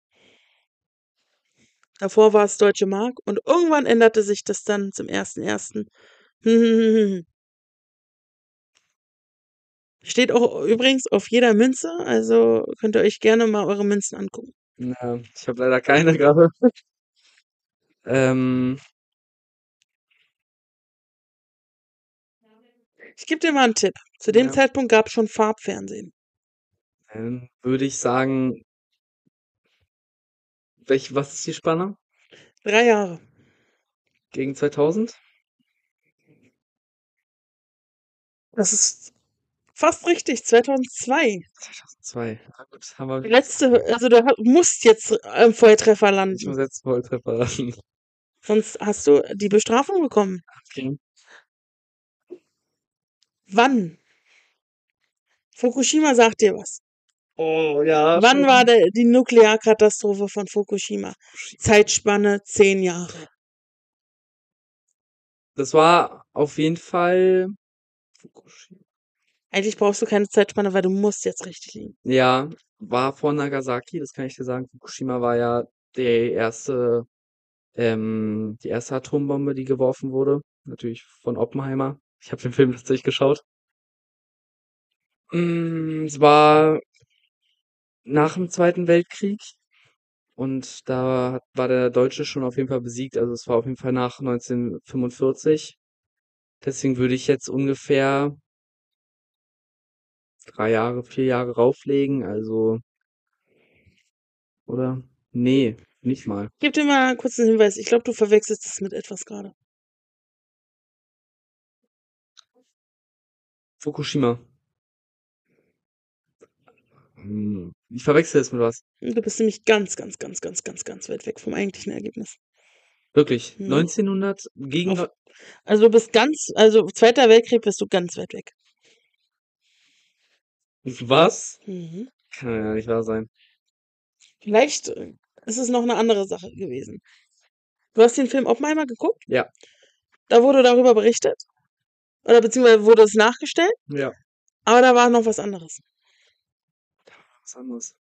Davor war es Deutsche Mark und irgendwann änderte sich das dann zum 1.1. Steht auch übrigens auf jeder Münze, also könnt ihr euch gerne mal eure Münzen angucken. Ja, ich habe leider keine gerade. Ähm, Ich gebe dir mal einen Tipp. Zu dem ja, Zeitpunkt gab es schon Farbfernsehen. dann würde ich sagen, was ist die Spanne? 3 Jahre. Gegen 2000? Das ist fast richtig, 2002. 2002. Na gut, haben wir. Die letzte, also du musst jetzt Volltreffer Ich muss landen. jetzt Volltreffer lassen. Sonst hast du die Bestrafung bekommen. Okay. Wann? Fukushima sagt dir was. Oh, ja, Wann war schon. die Nuklearkatastrophe von Fukushima? Zeitspanne 10 Jahre. Das war auf jeden Fall Fukushima. Eigentlich brauchst du keine Zeitspanne, weil du musst jetzt richtig liegen. Ja, war vor Nagasaki, das kann ich dir sagen. Fukushima war ja die erste Atombombe, die geworfen wurde. Natürlich von Oppenheimer. Ich habe den Film tatsächlich geschaut. Es war nach dem Zweiten Weltkrieg und war der Deutsche schon auf jeden Fall besiegt. Also es war auf jeden Fall nach 1945. Deswegen würde ich jetzt ungefähr 3 Jahre, 4 Jahre rauflegen, also, oder? Nee, nicht mal. Gib dir mal kurz einen Hinweis. Ich glaube, du verwechselst es mit etwas gerade. Fukushima. Ich verwechsel es mit was. Du bist nämlich ganz, ganz, ganz, ganz, ganz, ganz weit weg vom eigentlichen Ergebnis. Wirklich. Mhm. 1900 gegen. Also du bist also Zweiter Weltkrieg bist du ganz weit weg. Was? Mhm. Kann ja nicht wahr sein. Vielleicht ist es noch eine andere Sache gewesen. Du hast den Film Oppenheimer geguckt? Ja. Da wurde darüber berichtet. Oder beziehungsweise wurde es nachgestellt. Ja. Aber da war noch was anderes. Was anderes.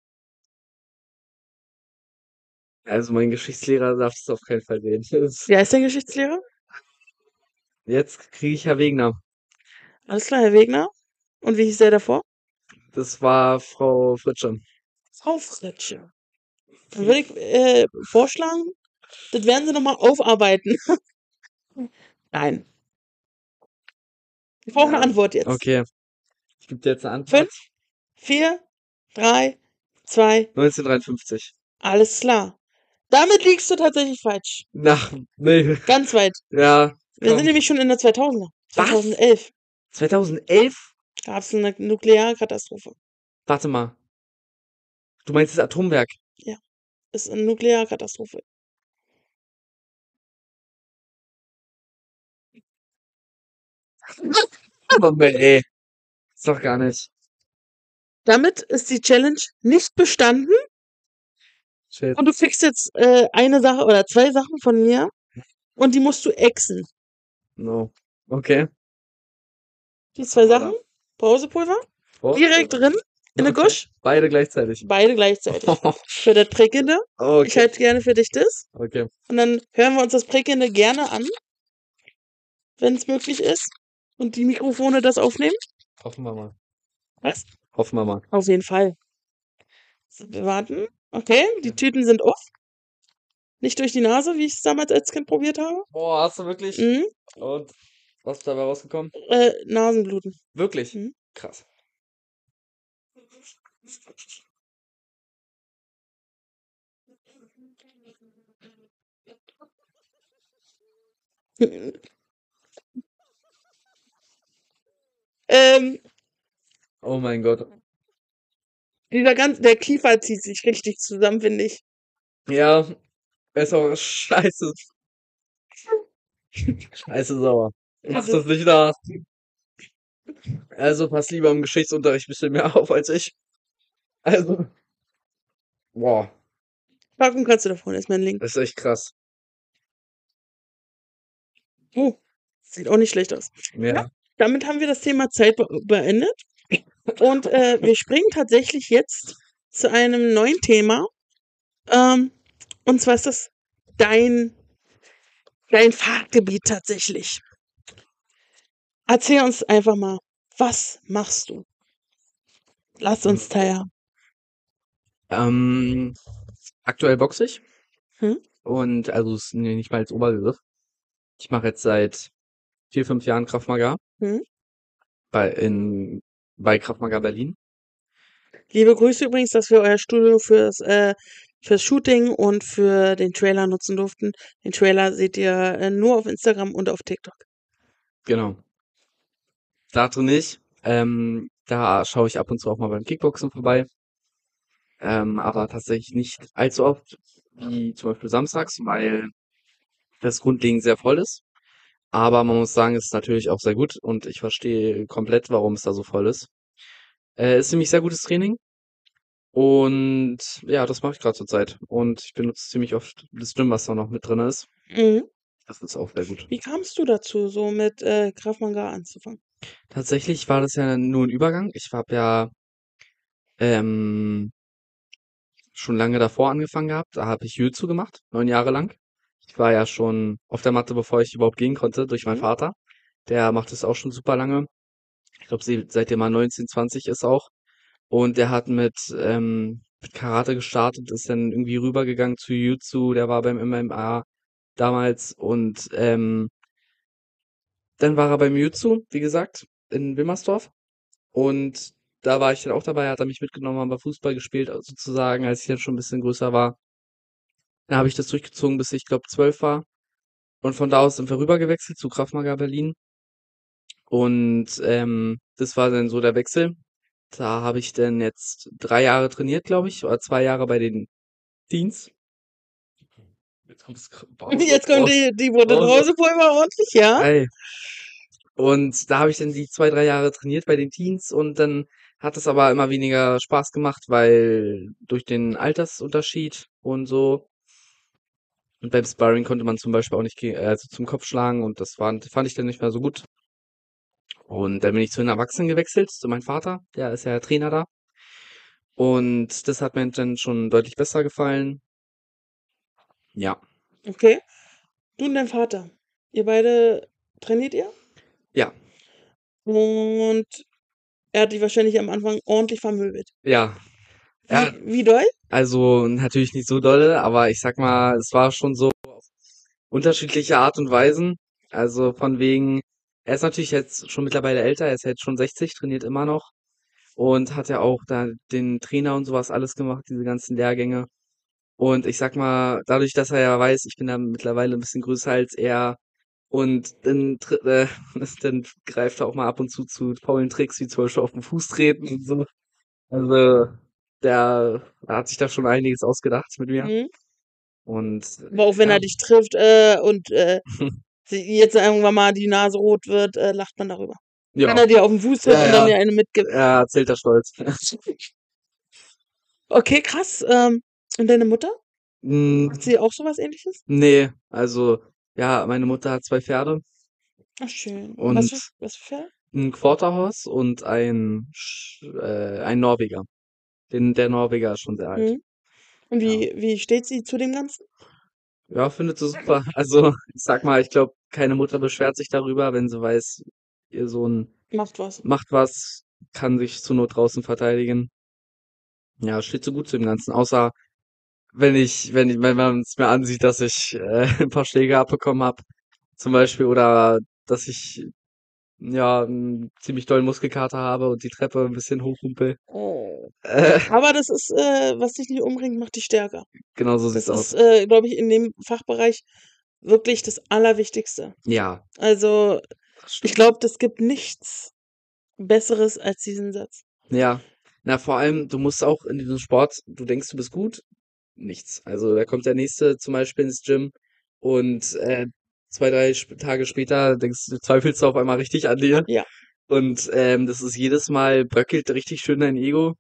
Also mein Geschichtslehrer darf es auf keinen Fall sehen. Wie heißt dein Geschichtslehrer? Jetzt kriege ich Herr Wegner. Alles klar, Herr Wegner. Und wie hieß der davor? Das war Frau Fritsche. Frau Fritsche. Dann würde ich vorschlagen, das werden sie nochmal aufarbeiten. Nein. Ich brauche eine Antwort jetzt. Okay. Ich gebe dir jetzt eine Antwort. 5, 4, 3, 2. 1953. Alles klar. Damit liegst du tatsächlich falsch. Nee. Ganz weit. Ja. Wir sind nämlich schon in der 2000er. Was? 2011 2011? gab es eine Nuklearkatastrophe. Warte mal. Du meinst das Atomwerk? Ja, ist eine Nuklearkatastrophe. Mann, ey. Ist doch gar nicht. Damit ist die Challenge nicht bestanden Shit. und du kriegst jetzt eine Sache oder 2 Sachen von mir und die musst du exen. No. Okay. Die 2 Sachen, Brausepulver, direkt drin, in der Okay. Gusch, Beide gleichzeitig. beide gleichzeitig. Für das Prickelnde, ich Okay. halte gerne für dich das. Okay. Und dann hören wir uns das Prickelnde gerne an, wenn es möglich ist und die Mikrofone das aufnehmen. Hoffen wir mal. Was? Hoffen wir mal. Auf jeden Fall. So, wir warten. Okay, die Tüten sind off. Nicht durch die Nase, wie ich es damals als Kind probiert habe. Boah, hast du wirklich? Mhm. Und was ist dabei rausgekommen? Nasenbluten. Wirklich? Mhm. Krass. ähm, Oh mein Gott. der Kiefer zieht sich richtig zusammen, finde ich. Ja, ist auch scheiße. Scheiße sauer. Mach Also, das nicht nach. Also pass lieber im Geschichtsunterricht ein bisschen mehr auf als ich. Also. Boah, Packung kannst du davon erstmal einen Link. das ist echt krass. Oh, sieht auch nicht schlecht aus. Ja. Damit haben wir das Thema Zeit beendet. Und wir springen tatsächlich jetzt zu einem neuen Thema. Und zwar ist das dein Fachgebiet tatsächlich. Erzähl uns einfach mal, was machst du? Lass uns teilhaben. Aktuell boxe ich. Hm? Und also es ist nicht mal als Oberbegriff. Ich mache jetzt seit 4, 5 Jahren Krav Maga Hm? bei Krav Maga Berlin. Liebe Grüße übrigens, dass wir euer Studio fürs Shooting und für den Trailer nutzen durften. Den Trailer seht ihr nur auf Instagram und auf TikTok. Genau. Da drin nicht. Da schaue ich ab und zu auch mal beim Kickboxen vorbei. Aber tatsächlich nicht allzu oft, wie zum Beispiel samstags, weil das grundlegend sehr voll ist. Aber man muss sagen, es ist natürlich auch sehr gut und ich verstehe komplett, warum es da so voll ist. Ist nämlich sehr gutes Training und ja, das mache ich gerade zur Zeit. Und ich benutze ziemlich oft das Gym, was da noch mit drin ist. Mhm. Das ist auch sehr gut. Wie kamst du dazu, so mit Krav Maga anzufangen? Tatsächlich war das ja nur ein Übergang. Ich habe ja ähm, schon lange davor angefangen gehabt. Da habe ich Jiu-Jitsu gemacht, 9 Jahre lang. Ich war ja schon auf der Matte, bevor ich überhaupt gehen konnte, durch meinen Mhm. Vater. Der macht es auch schon super lange. Ich glaube, seitdem er 19, 20 ist auch. Und der hat mit Karate gestartet, ist dann irgendwie rübergegangen zu Jiu-Jitsu. Der war beim MMA damals und dann war er beim Jiu-Jitsu, wie gesagt, in Wilmersdorf. Und da war ich dann auch dabei, hat er mich mitgenommen, haben wir Fußball gespielt, sozusagen, als ich dann schon ein bisschen größer war. Dann habe ich das durchgezogen, bis ich glaube 12 war. Und von da aus sind wir rüber gewechselt zu Krav Maga Berlin. Und das war dann so der Wechsel. Da habe ich dann jetzt 3 Jahre trainiert, glaube ich, oder 2 Jahre bei den Teens. Jetzt kommt Pause, Jetzt kommt die Pause. Brausepulver ordentlich, ja? Ey. Und da habe ich dann die 2, 3 Jahre trainiert bei den Teens und dann hat es aber immer weniger Spaß gemacht, weil durch den Altersunterschied und so. Und beim Sparring konnte man zum Beispiel auch nicht also zum Kopf schlagen und fand ich dann nicht mehr so gut. Und dann bin ich zu den Erwachsenen gewechselt, zu meinem Vater, der ist ja Trainer da. Und das hat mir dann schon deutlich besser gefallen. Ja. Okay. Du und dein Vater, ihr beide trainiert ihr? Ja. Und er hat dich wahrscheinlich am Anfang ordentlich vermöbelt. Ja. Ja, Wie doll? also natürlich nicht so dolle, aber ich sag mal, es war schon so unterschiedliche Art und Weisen. Also von wegen, er ist natürlich jetzt schon mittlerweile älter, er ist jetzt schon 60, trainiert immer noch und hat ja auch da den Trainer und sowas alles gemacht, diese ganzen Lehrgänge. Und ich sag mal, dadurch, dass er ja weiß, ich bin da mittlerweile ein bisschen größer als er und dann greift er auch mal ab und zu faulen Tricks, wie zum Beispiel auf den Fuß treten und so. Also der hat sich da schon einiges ausgedacht mit mir. Mhm. Und Aber auch wenn ja, er dich trifft und jetzt irgendwann mal die Nase rot wird, lacht man darüber. Wenn ja, er dir auf den Fuß tritt ja, und dann ja, dir eine mitgibt. er erzählt er stolz. Okay, krass. Und deine Mutter? Macht Hm, sie auch sowas Ähnliches? nee, also ja, meine Mutter hat 2 Pferde Ach, schön. und Was für Pferde? ein Quarterhorse und ein Norweger. Der Norweger ist schon sehr alt. Mhm. Und Ja. wie steht sie zu dem Ganzen? Ja, findet sie super. Also, ich sag mal, ich glaube, keine Mutter beschwert sich darüber, wenn sie weiß, ihr Sohn Macht was. macht was, kann sich zur Not draußen verteidigen. Ja, steht so gut zu dem Ganzen. Außer wenn man es mir ansieht, dass ich ein paar Schläge abbekommen habe, zum Beispiel, oder dass ich ja einen ziemlich dollen Muskelkater habe und die Treppe ein bisschen hochhumpel. Oh. Äh, Aber das ist, was dich nicht umbringt, macht dich stärker. genau so Das sieht's ist, aus. glaube ich, in dem Fachbereich wirklich das Allerwichtigste. Ja, Also, das ich stimmt. glaube, das gibt nichts Besseres als diesen Satz. Ja. Na, vor allem, du musst auch in diesem Sport, du denkst, du bist gut, nichts. Also da kommt der nächste zum Beispiel ins Gym und 2, 3 Tage später zweifelst du auf einmal richtig an dir. Ja. Und das ist jedes Mal bröckelt richtig schön dein Ego,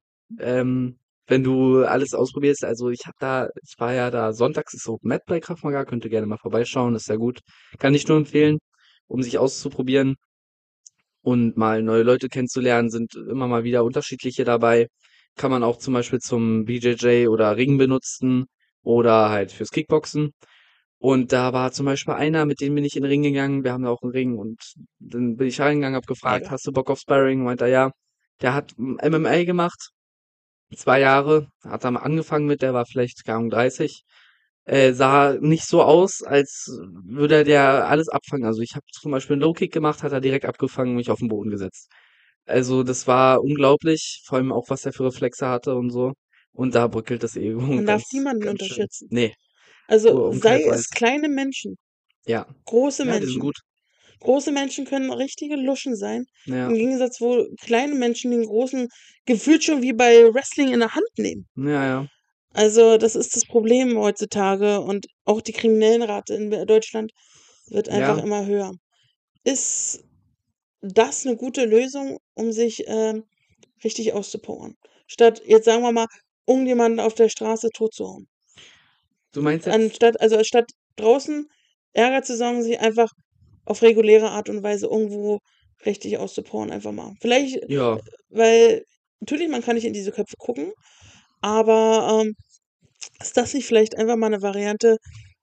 wenn du alles ausprobierst. Also ich war ja da sonntags ist Open Mat bei Krav Maga, könnt ihr gerne mal vorbeischauen, ist sehr gut. Kann ich nur empfehlen, um sich auszuprobieren und mal neue Leute kennenzulernen, sind immer mal wieder unterschiedliche dabei. Kann man auch zum Beispiel zum BJJ oder Ring benutzen oder halt fürs Kickboxen. Und da war zum Beispiel einer, mit dem bin ich in den Ring gegangen. Wir haben da auch einen Ring und dann bin ich reingegangen, hab gefragt, Mega. hast du Bock auf Sparring? Meint er, ja. Der hat MMA gemacht, 2 Jahre, hat er mal angefangen mit, der war vielleicht keine Ahnung, 30. Sah nicht so aus, als würde er der alles abfangen. Also ich habe zum Beispiel einen Low-Kick gemacht, hat er direkt abgefangen, mich auf den Boden gesetzt. Also das war unglaublich, vor allem auch, was er für Reflexe hatte und so. Und da bröckelt das Ego Man darf ganz, niemanden ganz schön. unterschätzen. Nee, Also, sei Umkreis es weiß. kleine Menschen, Ja. große Ja, die sind Menschen. gut. Große Menschen können richtige Luschen sein. Ja. Im Gegensatz, wo kleine Menschen den großen gefühlt schon wie bei Wrestling in der Hand nehmen. Ja, ja. Also, das ist das Problem heutzutage und auch die Kriminellenrate in Deutschland wird einfach Ja, immer höher. Ist das eine gute Lösung, um sich, richtig auszupowern? Statt jetzt sagen wir mal, irgendjemanden auf der Straße tot zu hauen. du meinst jetzt, Statt draußen Ärger zu sorgen, sich einfach auf reguläre Art und Weise irgendwo richtig auszupowern, einfach mal. Vielleicht, ja, weil natürlich, man kann nicht in diese Köpfe gucken, aber, ist das nicht vielleicht einfach mal 'ne Variante,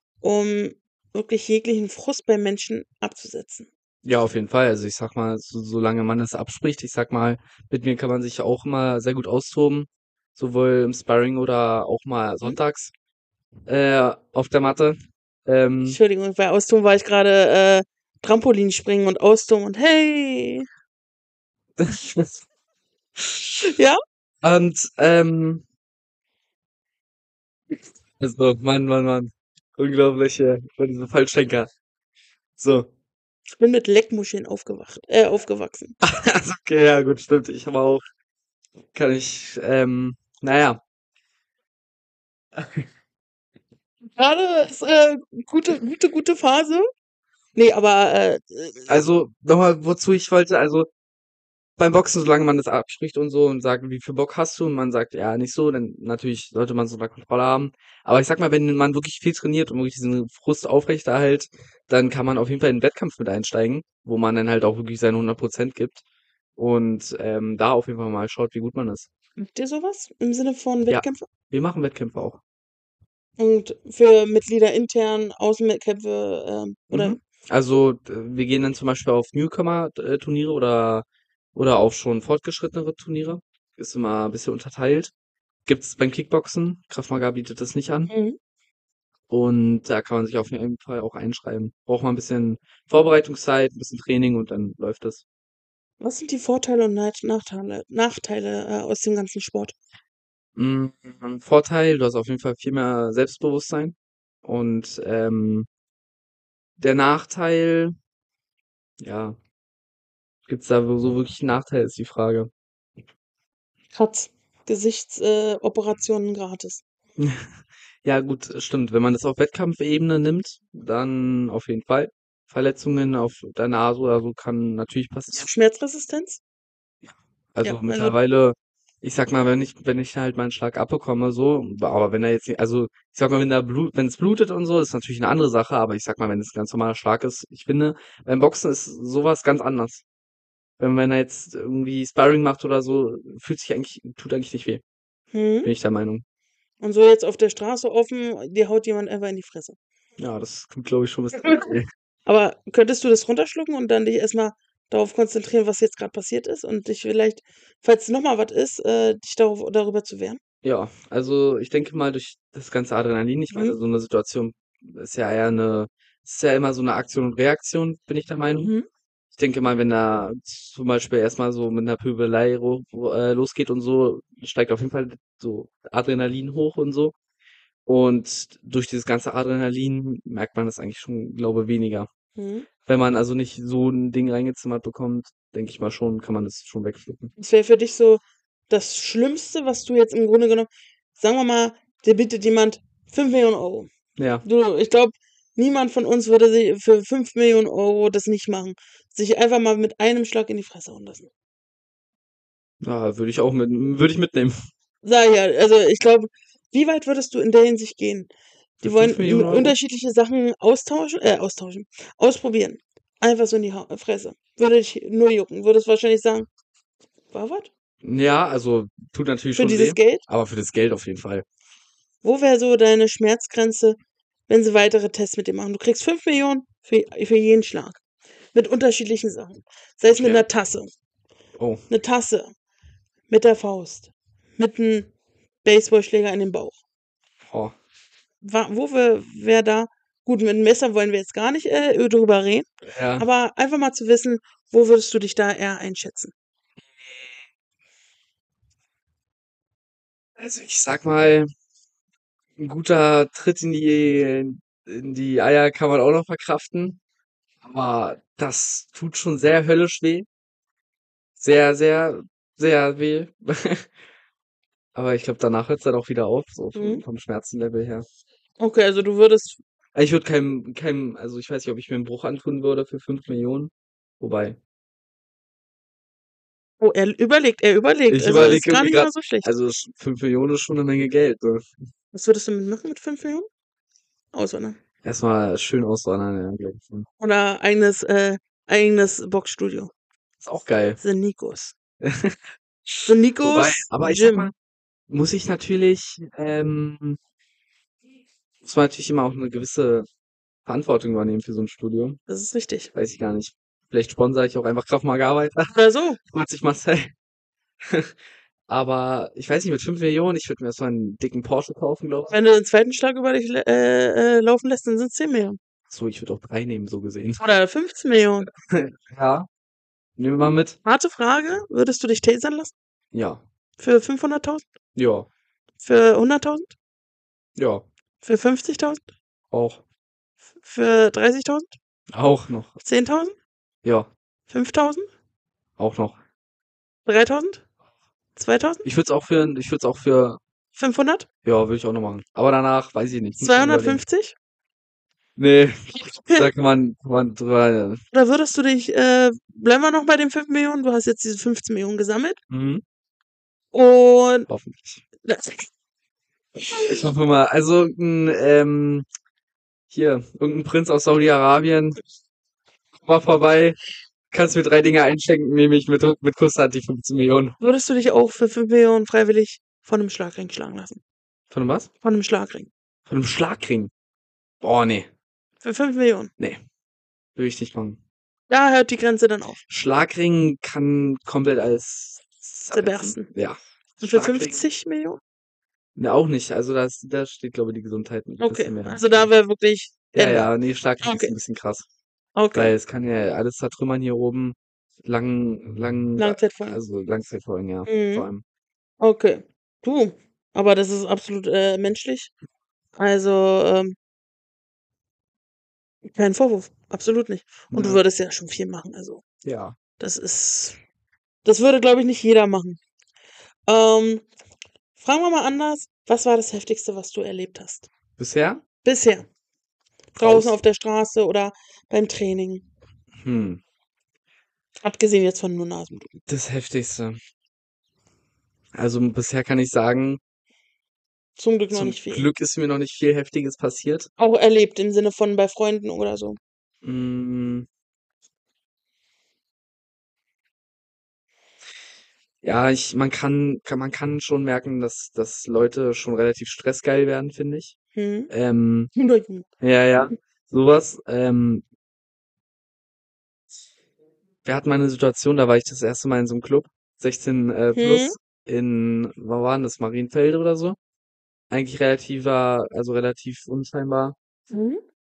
um wirklich jeglichen Frust beim Menschen abzusetzen? ja, auf jeden Fall. Also ich sag mal, solange man das abspricht, ich sag mal, mit mir kann man sich auch immer sehr gut austoben, sowohl im Sparring oder auch mal Mhm. sonntags auf der Matte. Ähm, Entschuldigung, bei Austoben war ich grade, Trampolin springen und austoben und hey. Ja? Und, also, Mann, Mann, Mann. Unglaubliche, diese Fallschenker. So. Ich bin mit Leckmuscheln aufgewachsen. Also, okay, ja, gut, stimmt. Ich habe auch, kann ich, naja. Gerade ist gute Phase. Nee, aber Also, nochmal, wozu ich wollte, also, beim Boxen, solange man das abspricht und so und sagt, wie viel Bock hast du? Und man sagt, ja, nicht so, dann natürlich sollte man so eine Kontrolle haben. Aber ich sag mal, wenn man wirklich viel trainiert und wirklich diesen Frust aufrechterhält, dann kann man auf jeden Fall in den Wettkampf mit einsteigen, wo man dann halt auch wirklich seine 100% gibt und da auf jeden Fall mal schaut, wie gut man ist. macht ihr sowas im Sinne von Ja, Wettkämpfe? wir machen Wettkämpfe auch. Und für Mitglieder intern, Außenwettkämpfe, oder Mhm. Also, wir gehen dann zum Beispiel auf Newcomer-Turniere oder auf schon fortgeschrittenere Turniere. Ist immer ein bisschen unterteilt. Gibt's beim Kickboxen. Krav Maga bietet das nicht an. mhm. Und da kann man sich auf jeden Fall auch einschreiben. Braucht man ein bisschen Vorbereitungszeit, ein bisschen Training und dann läuft das. Was sind die Vorteile und Nachteile aus dem ganzen Sport? Vorteil, du hast auf jeden Fall viel mehr Selbstbewusstsein. Und der Nachteil, ja, gibt's da so wirklich einen Nachteil, ist die Frage. Kratz, Gesichtsoperationen gratis. Ja, gut, stimmt. Wenn man das auf Wettkampfebene nimmt, dann auf jeden Fall. Verletzungen auf der Nase oder so kann natürlich Hast passieren. du Schmerzresistenz? Ja, Also also, mittlerweile, ich sag mal, wenn ich halt mal einen Schlag abbekomme, so, aber wenn er jetzt nicht, also ich sag mal, wenn es blutet und so, ist natürlich eine andere Sache, aber ich sag mal, wenn es ein ganz normaler Schlag ist, ich finde, beim Boxen ist sowas ganz anders. Wenn er jetzt irgendwie Sparring macht oder so, tut eigentlich nicht weh, hm. bin ich der Meinung. Und so jetzt auf der Straße offen, dir haut jemand einfach in die Fresse. Ja, das klingt, glaube ich, schon ein bisschen okay. Aber könntest du das runterschlucken und dann dich erstmal darauf konzentrieren, was jetzt gerade passiert ist und dich vielleicht, falls noch mal was ist, dich darüber zu wehren? Ja, also ich denke mal durch das ganze Adrenalin, ich Mhm. meine, so eine Situation ist ja ist ja immer so eine Aktion und Reaktion, bin ich der Meinung. Mhm. Ich denke mal, wenn da zum Beispiel erstmal so mit einer Pöbelei losgeht und so, steigt auf jeden Fall so Adrenalin hoch und so. Und durch dieses ganze Adrenalin merkt man das eigentlich schon, glaube weniger. Mhm. Wenn man also nicht so ein Ding reingezimmert bekommt, denke ich mal schon, kann man das schon wegflippen. Das wäre für dich so das Schlimmste, was du jetzt im Grunde genommen, sagen wir mal, dir bietet jemand 5 Millionen Euro. Ja, Ich glaube, niemand von uns würde sich für 5 Millionen Euro das nicht machen. Sich einfach mal mit einem Schlag in die Fresse hauen lassen. ja, würde ich mitnehmen. Sag ja, also ich glaube, wie weit würdest du in der Hinsicht gehen? Für Die 5 wollen Millionen Euro? unterschiedliche Sachen ausprobieren. Einfach so in die Fresse. Würde dich nur jucken. Würdest wahrscheinlich sagen, war was? Ja, also tut natürlich Für schon dieses weh, Geld? aber für das Geld auf jeden Fall. Wo wäre so deine Schmerzgrenze, wenn sie weitere Tests mit dir machen? Du kriegst 5 Millionen für jeden Schlag. Mit unterschiedlichen Sachen. Sei es mit Okay. einer Tasse. Oh, Eine Tasse. Mit der Faust. Mit einem Baseballschläger in den Bauch. oh, Wo wäre da, gut, mit dem Messer wollen wir jetzt gar nicht drüber reden, ja. aber einfach mal zu wissen, wo würdest du dich da eher einschätzen? Also ich sag mal, ein guter Tritt in die Eier kann man auch noch verkraften, aber das tut schon sehr höllisch weh. Sehr, sehr, sehr weh. Aber ich glaube, danach hört es dann auch wieder auf, so Mhm. vom Schmerzenlevel her. Okay, also du würdest. Ich würde also ich weiß nicht, ob ich mir einen Bruch antun würde für 5 Millionen. Wobei, Oh, er überlegt. ich Also ist überlege gar irgendwie nicht gerade, mal so schlecht. also 5 Millionen ist schon eine Menge Geld. Ne? Was würdest du mitmachen mit 5 Millionen? Auswandern. Erstmal schön auswandern, ja, glaube ich. Ne? Oder eigenes Boxstudio. Ist auch geil. The Nikos. The Wobei, Nikos aber ich sag mal, Gym. muss ich natürlich, muss man natürlich immer auch eine gewisse Verantwortung übernehmen für so ein Studio. Das ist richtig. Weiß ich gar nicht. Vielleicht sponsere ich auch einfach Krav Maga weiter. Oder so. Freut sich Marcel. Aber ich weiß nicht, mit 5 Millionen, ich würde mir erstmal einen dicken Porsche kaufen, glaube ich. Wenn du den zweiten Schlag über dich laufen lässt, dann sind es 10 Millionen. So, ich würde auch 3 nehmen, so gesehen. Oder 15 Millionen. Ja, nehmen wir mal mit. Harte Frage, würdest du dich tasern lassen? Ja, Für 500.000? ja, Für 100.000? ja, Für 50.000? auch, Für 30.000? auch noch. 10.000? Ja, 5.000? auch noch. 3.000? 2.000? Ich würde es auch für, 500? ja, würde ich auch noch machen. Aber danach, weiß ich nicht, muss man überlegen. 250? Nee, da kann man drüber, Oder würdest du dich, bleiben wir noch bei den 5 Millionen, du hast jetzt diese 15 Millionen gesammelt mhm, und hoffentlich. Ich hoffe mal, also, hier, irgendein Prinz aus Saudi-Arabien, komm mal vorbei, kannst mir 3 Dinge einschenken, nehme ich mit Kusshand die 15 Millionen. würdest du dich auch für 5 Millionen freiwillig von 'nem Schlagring schlagen lassen? Von was? Von 'nem Schlagring. Von einem Schlagring. Boah, nee, Für 5 Millionen. nee, will ich nicht machen. Da hört die Grenze dann auf. Schlagring kann komplett alles zerbersten. Zerbersten. Ja. Und für Schlagring, 50 Millionen? ne, auch nicht. Also da steht, glaube ich, die Gesundheit ein Okay, bisschen mehr. also da wäre wirklich Ja, Ende. ja, nee, Schlagring ist Okay, ein bisschen krass. okay. Weil es kann ja alles zertrümmern hier oben. Langzeitfolgen. Also Langzeitfolgen, ja, vor Mhm. allem. Okay. Du, aber das ist absolut, menschlich. Also, kein Vorwurf, absolut nicht. Und du Ja. würdest ja schon viel machen, also Ja. das ist das würde, glaube ich, nicht jeder machen. Ähm, fragen wir mal anders, was war das Heftigste, was du erlebt hast? Bisher? Bisher. Draußen auf Draußen. der Straße oder beim Training? Hm. Abgesehen jetzt von nur Nasenbluten. Das Heftigste. Also bisher kann ich sagen, Zum Glück noch zum nicht viel. Glück ist mir noch nicht viel Heftiges passiert. Auch erlebt im Sinne von bei Freunden oder so. Hm, ja, man kann schon merken, dass Leute schon relativ stressgeil werden, finde ich. Mhm. Ähm, Oder Jugend. ja, ja, sowas. Wir hatten mal eine Situation, da war ich das erste Mal in so einem Club, 16 Mhm. plus, wo war denn das, Marienfelde oder so? Eigentlich also relativ unscheinbar. Mhm.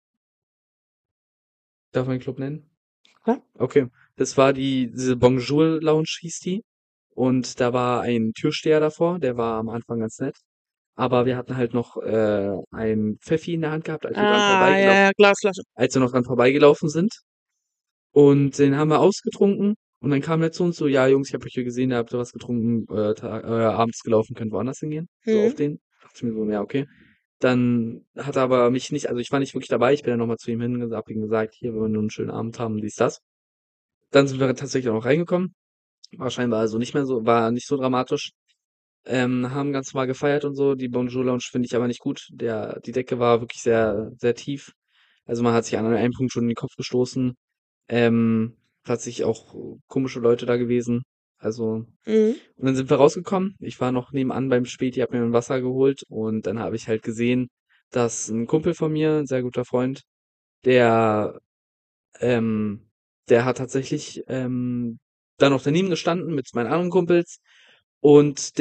Darf man den Club nennen? Ja. Okay. Das war diese Bonjour Lounge hieß die. Und da war ein Türsteher davor, der war am Anfang ganz nett. Aber wir hatten halt noch ein Pfeffi in der Hand gehabt, Ah, ja, ja, Glasflasche. als wir noch dran vorbeigelaufen sind. Und den haben wir ausgetrunken. Und dann kam er zu uns so, ja, Jungs, ich habe euch hier gesehen, da habt ihr was getrunken, abends gelaufen, könnt woanders hingehen. So auf Mhm. den. Dachte ich mir so, ja, okay. Dann hat er aber mich nicht, also ich war nicht wirklich dabei, ich bin dann nochmal zu ihm hingesagt, hab ihm gesagt, hier, wir wollen nur einen schönen Abend haben, dies, das. Dann sind wir tatsächlich auch noch reingekommen. War scheinbar also nicht mehr so, war nicht so dramatisch. Haben ganz normal gefeiert und so. Die Bonjour Lounge finde ich aber nicht gut. Die Decke war wirklich sehr, sehr tief. Also man hat sich an einem Punkt schon in den Kopf gestoßen. Tatsächlich auch komische Leute da gewesen. Also, Mhm. und dann sind wir rausgekommen. Ich war noch nebenan beim Späti, hab mir ein Wasser geholt und dann habe ich halt gesehen, dass ein Kumpel von mir, ein sehr guter Freund, der, ähm, der hat tatsächlich da noch daneben gestanden mit meinen anderen Kumpels und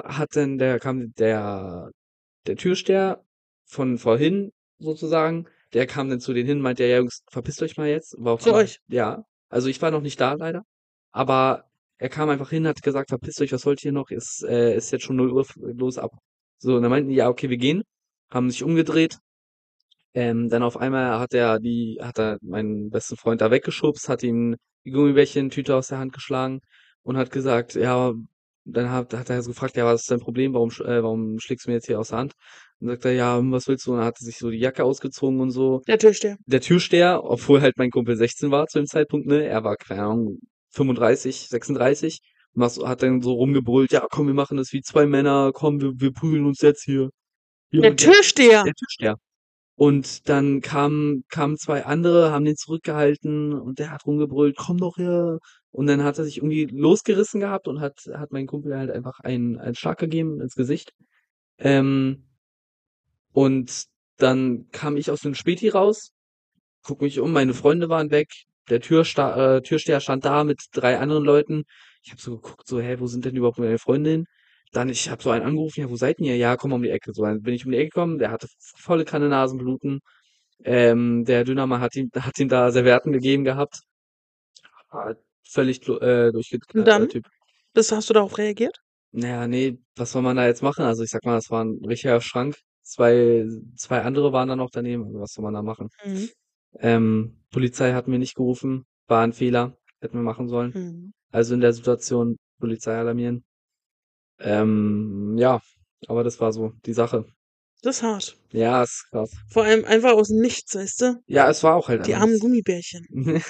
der Türsteher von vorhin sozusagen, der kam dann zu denen hin, meinte, ja, Jungs, verpisst euch mal jetzt. War auf Zu einmal, euch. ja. Also ich war noch nicht da leider, aber er kam einfach hin, hat gesagt, verpisst euch, was wollt ihr noch? Ist jetzt schon 0 Uhr, los ab. So, und dann meinten die, ja, okay, wir gehen, haben sich umgedreht. Dann auf einmal hat er meinen besten Freund da weggeschubst, hat ihm die Gummibärchen-Tüte aus der Hand geschlagen und hat gesagt, ja, hat er so gefragt, ja, was ist dein Problem? Warum schlägst du mir jetzt hier aus der Hand? Und sagt er, ja, was willst du? Und dann hat er sich so die Jacke ausgezogen und so. Der Türsteher. Der Türsteher, obwohl halt mein Kumpel 16 war zu dem Zeitpunkt, ne, er war, keine Ahnung, 35, 36, hat dann so rumgebrüllt, ja, komm, wir machen das wie 2 Männer, komm, wir prügeln uns jetzt hier. Hier Der und jetzt. Türsteher. Der Türsteher. Und dann kamen 2 andere, haben den zurückgehalten und der hat rumgebrüllt, komm doch her. Und dann hat er sich irgendwie losgerissen gehabt und hat mein Kumpel halt einfach einen Schlag gegeben ins Gesicht. Ähm, und dann kam ich aus dem Späti raus, guck mich um, meine Freunde waren weg, Türsteher stand da mit 3 anderen Leuten. Ich habe so geguckt, so, hä, wo sind denn überhaupt meine Freunde hin? Dann, ich habe so einen angerufen, ja, wo seid ihr? Ja, komm um die Ecke. So, dann bin ich um die Ecke gekommen, der hatte volle Kanne Nasenbluten. Der Dönermann hat ihm da Servietten gegeben gehabt. Ah, völlig Und durchgeknallt, der dann? Typ. Hast du darauf reagiert? Naja, nee, was soll man da jetzt machen? Also ich sag mal, das war ein richtiger Schrank. Zwei andere waren dann noch daneben. Also was soll man da machen? Mhm. Polizei hat mir nicht gerufen. War ein Fehler. Hätten wir machen sollen. Mhm. Also in der Situation Polizei alarmieren. Ja, aber das war so die Sache. Das ist hart. Ja, ist krass. Vor allem einfach aus dem Nichts, weißt du? Ja, es war auch halt Die einfach armen nichts. Gummibärchen.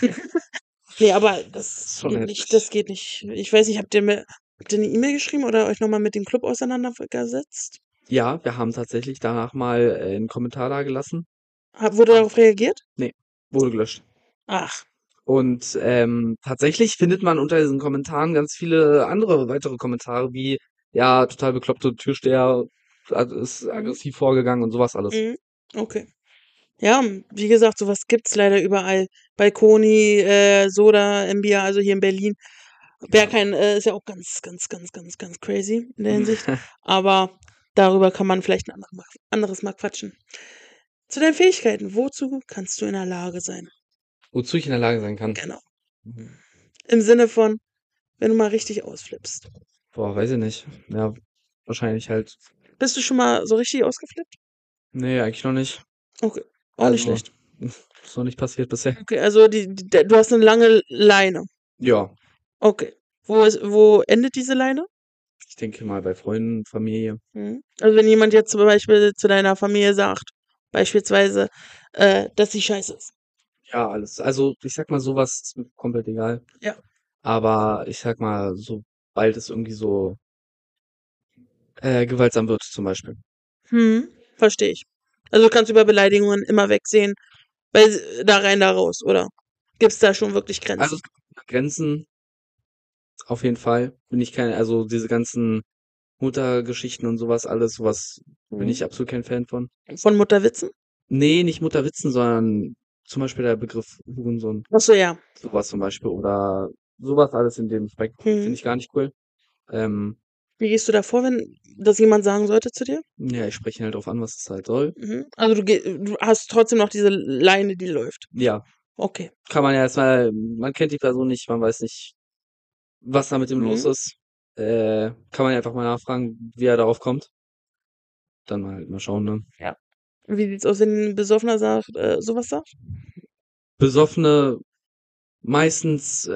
Ne, aber das Ist schon geht nicht, das heftig. geht nicht. Ich weiß nicht, habt ihr 'ne E-Mail geschrieben oder euch noch mal mit dem Club auseinandergesetzt? Ja, wir haben tatsächlich danach mal 'n Kommentar dagelassen. Wurde Haben darauf reagiert? Ne, wurde gelöscht. Ach, Und, tatsächlich findet man unter diesen Kommentaren ganz viele andere weitere Kommentare wie: „Ja, total bekloppte Türsteher, ist mhm, aggressiv vorgegangen“ und so was alles. mhm, okay. Ja, wie gesagt, so was gibt's leider überall. Balkoni, Soda, Mbia, also hier in Berlin. Ja. Berghain, ist ja auch ganz, ganz, ganz, ganz, ganz crazy in der Hinsicht. Aber darüber kann man vielleicht 'n anderes Mal quatschen. Zu deinen Fähigkeiten. Wozu kannst du in der Lage sein? Wozu ich in der Lage sein kann. Genau. Mhm. Im Sinne von, wenn du mal richtig ausflippst. Boah, weiß ich nicht. Ja, wahrscheinlich halt Bist du schon mal so richtig ausgeflippt? ne, eigentlich noch nicht. Okay, auch nicht Also, schlecht. ist noch nicht passiert bisher. Okay, also du hast 'ne lange Leine. Ja, Okay. Wo endet diese Leine? ich denke mal bei Freunden, Familie. Mhm. Also, wenn jemand jetzt zum Beispiel zu deiner Familie sagt, beispielsweise, dass sie scheiße ist. Ja, alles. Also, ich sage mal, so was ist mir komplett egal. Ja. Aber ich sage mal, sobald es irgendwie so, gewaltsam wird zum Beispiel. Mhm. Verstehe ich. Also, du kannst über Beleidigungen immer wegsehen, weil da rein, da raus, oder? Gibt's da schon wirklich Also, Grenzen? es gibt Grenzen, auf jeden Fall. Bin ich kein also, diese ganzen Muttergeschichten und so was alles, so was bin ich Mhm. absolut kein Fan von. Von Mutterwitzen? Ne, nicht Mutterwitzen, sondern zum Beispiel der Begriff Hurensohn, Ach so, ja. so was zum Beispiel oder so was alles in dem Spektrum finde Mhm. ich gar nicht cool. Ähm, Wie gehst du da vor, wenn das jemand sagen sollte zu dir? ja, ich spreche ihn halt drauf an, was es halt soll. Mhm. Also, du hast trotzdem noch diese Leine, die läuft. Ja, Okay. kann man ja erst mal man kennt die Person nicht, man weiß nicht, was da mit ihm los Mhm. ist. Kann man ja einfach mal nachfragen, wie er darauf kommt. Dann halt mal schauen, ne? Ja. Wie sieht's aus, wenn 'n Besoffener sagt so was sagt? Besoffene meistens,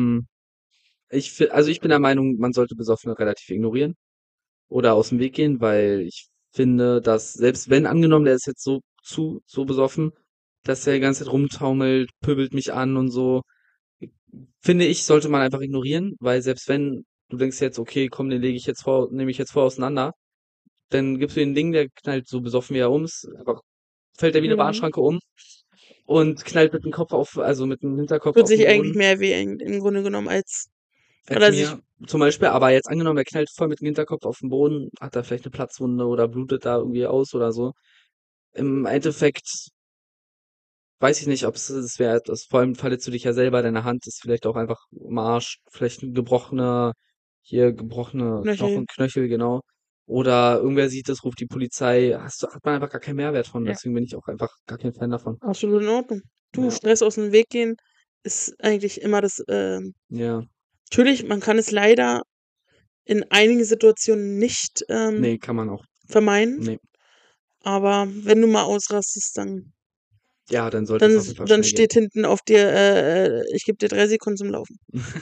ich bin der Meinung, man sollte Besoffene relativ ignorieren oder aus dem Weg gehen, weil ich finde, dass selbst wenn angenommen, der ist jetzt so besoffen, dass er die ganze Zeit rumtaumelt, pöbelt mich an und so, finde ich, sollte man einfach ignorieren, weil selbst wenn du denkst jetzt: „Okay, komm, den nehme ich jetzt voll auseinander“, dann gibst du ihm 'n Ding, der knallt so besoffen wie er einfach fällt er wie 'ne Mhm. Warnschranke um und knallt mit dem Kopf mit dem Hinterkopf Tut auf den sich eigentlich Boden. mehr weh im Grunde genommen als Als oder sich mir zum Beispiel, aber jetzt angenommen, er knallt voll mit dem Hinterkopf auf den Boden, hat da vielleicht eine Platzwunde oder blutet da irgendwie aus oder so. Im Endeffekt weiß ich nicht, ob es wert ist. Vor allem verletzt du dich ja selber, deine Hand ist vielleicht auch einfach im Arsch, vielleicht ein gebrochene Knöchel. Knöchel, genau. Oder irgendwer sieht es, ruft die Polizei. Hat man einfach gar keinen Mehrwert von. Ja, Deswegen bin ich auch einfach gar kein Fan davon. absolut in Ordnung. Du, Ja, Stress aus dem Weg gehen ist eigentlich immer das, ja. natürlich, man kann es leider in einigen Situationen nicht, Nee, kann man auch. vermeiden, Nee. aber wenn du mal ausrastest, dann Ja, dann sollte es dann auf jeden Fall dann schnell gehen. steht hinten auf dir, „Ich gebe dir 3 Sekunden zum Laufen."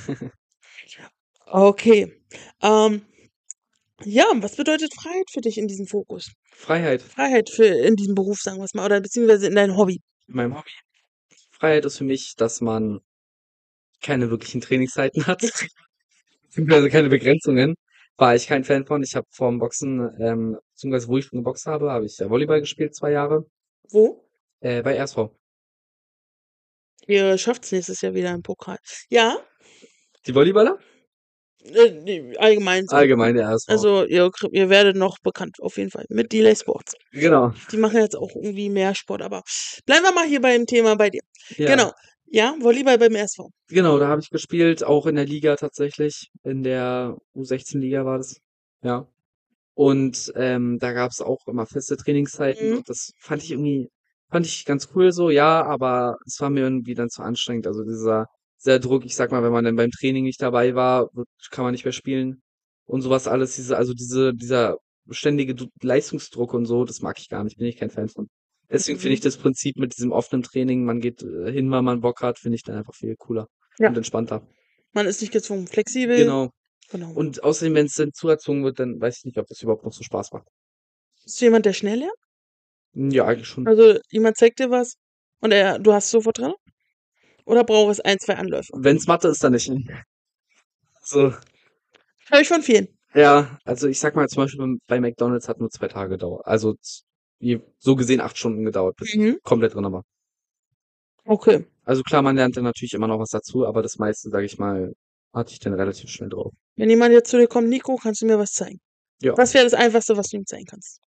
Okay. Ähm, ja, was bedeutet Freiheit für dich in diesem Fokus? Freiheit. Freiheit für in diesem Beruf, sagen wir's mal, oder beziehungsweise in deinem Hobby? In meinem Hobby. Freiheit ist für mich, dass man keine wirklichen Trainingszeiten hat, beziehungsweise keine Begrenzungen. War ich kein Fan von. Ich habe vorm Boxen, beziehungsweise wo ich schon geboxt habe ich Volleyball gespielt 2 Jahre, Wo? bei RSV. Ihr schafft's nächstes Jahr wieder im Pokal. Ja, Die Volleyballer? ne, allgemein so. Allgemein der RSV. Also, ihr werdet noch bekannt auf jeden Fall mit Delay Sports. Genau. Die machen jetzt auch irgendwie mehr Sport, aber bleiben wir mal hier beim Thema bei dir. Ja, Genau. Ja, Volleyball beim SV. genau, da habe ich gespielt, auch in der Liga tatsächlich. In der U16-Liga war das. Ja. Und da gab's auch immer feste Trainingszeiten Mhm. und das fand ich irgendwie fand ich ganz cool so, ja, aber es war mir irgendwie dann zu anstrengend. Also dieser Druck, ich sag mal, wenn man dann beim Training nicht dabei war, kann man nicht mehr spielen und sowas alles, dieser ständige Leistungsdruck und so, das mag ich gar nicht, bin ich kein Fan von. Deswegen finde ich Mhm. das Prinzip mit diesem offenen Training, man geht hin, wann man Bock hat, finde ich dann einfach viel cooler Ja, und entspannter. man ist nicht gezwungen, flexibel. Genau. Genau. Und außerdem, wenn es dann zu erzwungen wird, dann weiß ich nicht, ob das überhaupt noch so Spaß macht. Bist du jemand, der schnell lernt? Ja, eigentlich schon. Also jemand zeigt dir was und du hast sofort dran? Oder braucht es ein, zwei Anläufe? Wenn's Mathe ist, dann nicht. So, Höre ich von vielen. ja, also ich sag mal zum Beispiel bei McDonald's hat nur 2 Tage gedauert. Also so gesehen 8 Stunden gedauert, bis ich Mhm. komplett drin war. Okay. Also klar, man lernt dann natürlich immer noch was dazu, aber das meiste, sage ich mal, hatte ich dann relativ schnell drauf. Wenn jemand jetzt zu dir kommt, Nico, kannst du mir was zeigen? Ja, Was wäre das Einfachste, was du ihm zeigen kannst?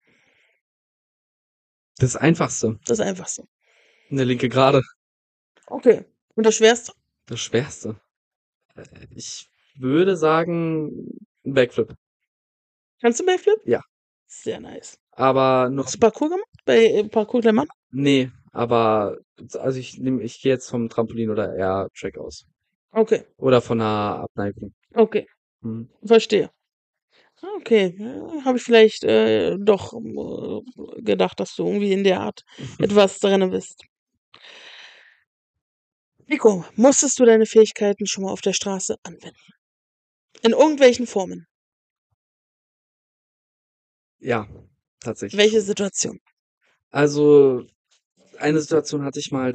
das Einfachste. Das Einfachste. Eine linke Gerade. Okay. Und das Schwerste? Das Schwerste. Ich würde sagen, ein Backflip. Kannst du Backflip? Ja, Sehr nice. aber noch, Hast du Parkour gemacht? Bei Parkour der Mann? nee, aber also ich gehe jetzt vom Trampolin oder eher Track aus. Okay. Oder von einer Abneigung. Okay. Hm. Verstehe. Okay. Habe ich vielleicht doch gedacht, dass du irgendwie in der Art etwas drin bist. Nico, musstest du deine Fähigkeiten schon mal auf der Straße anwenden? In irgendwelchen Formen? Ja, tatsächlich Welche schon. Situation? Also, eine Situation hatte ich mal,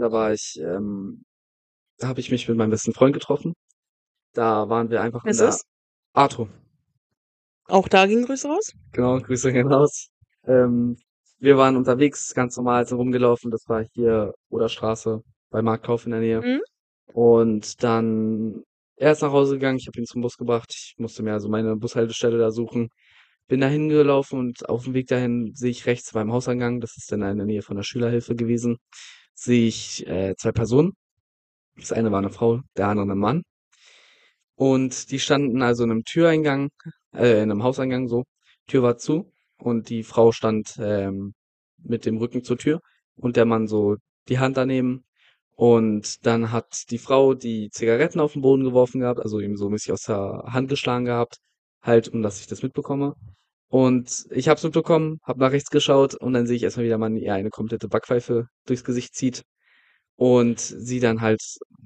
da habe ich mich mit meinem besten Freund getroffen. Da waren wir einfach in Es der ist? Arto. Auch da ging Grüße raus? Genau, Grüße gehen raus. Ähm, wir waren unterwegs, ganz normal, sind rumgelaufen. Das war hier Oderstraße bei Marktkauf in der Nähe. Mhm. Und dann er ist nach Hause gegangen, ich habe ihn zum Bus gebracht. Ich musste mir also meine Bushaltestelle da suchen. Bin da hingelaufen und auf dem Weg dahin sehe ich rechts beim Hauseingang, das ist dann in der Nähe von der Schülerhilfe gewesen, sehe ich 2 Personen. Das eine war eine Frau, der andere ein Mann. Und die standen also in einem Türeingang, in einem Hauseingang so. Tür war zu und die Frau stand mit dem Rücken zur Tür und der Mann so die Hand daneben. Und dann hat die Frau die Zigaretten auf den Boden geworfen gehabt, also ihm so mäßig aus der Hand geschlagen gehabt, halt, um dass ich das mitbekomme. Und ich hab's mitbekommen, hab nach rechts geschaut und dann sehe ich erstmal, wie der Mann ihr eine komplette Backpfeife durchs Gesicht zieht und sie dann halt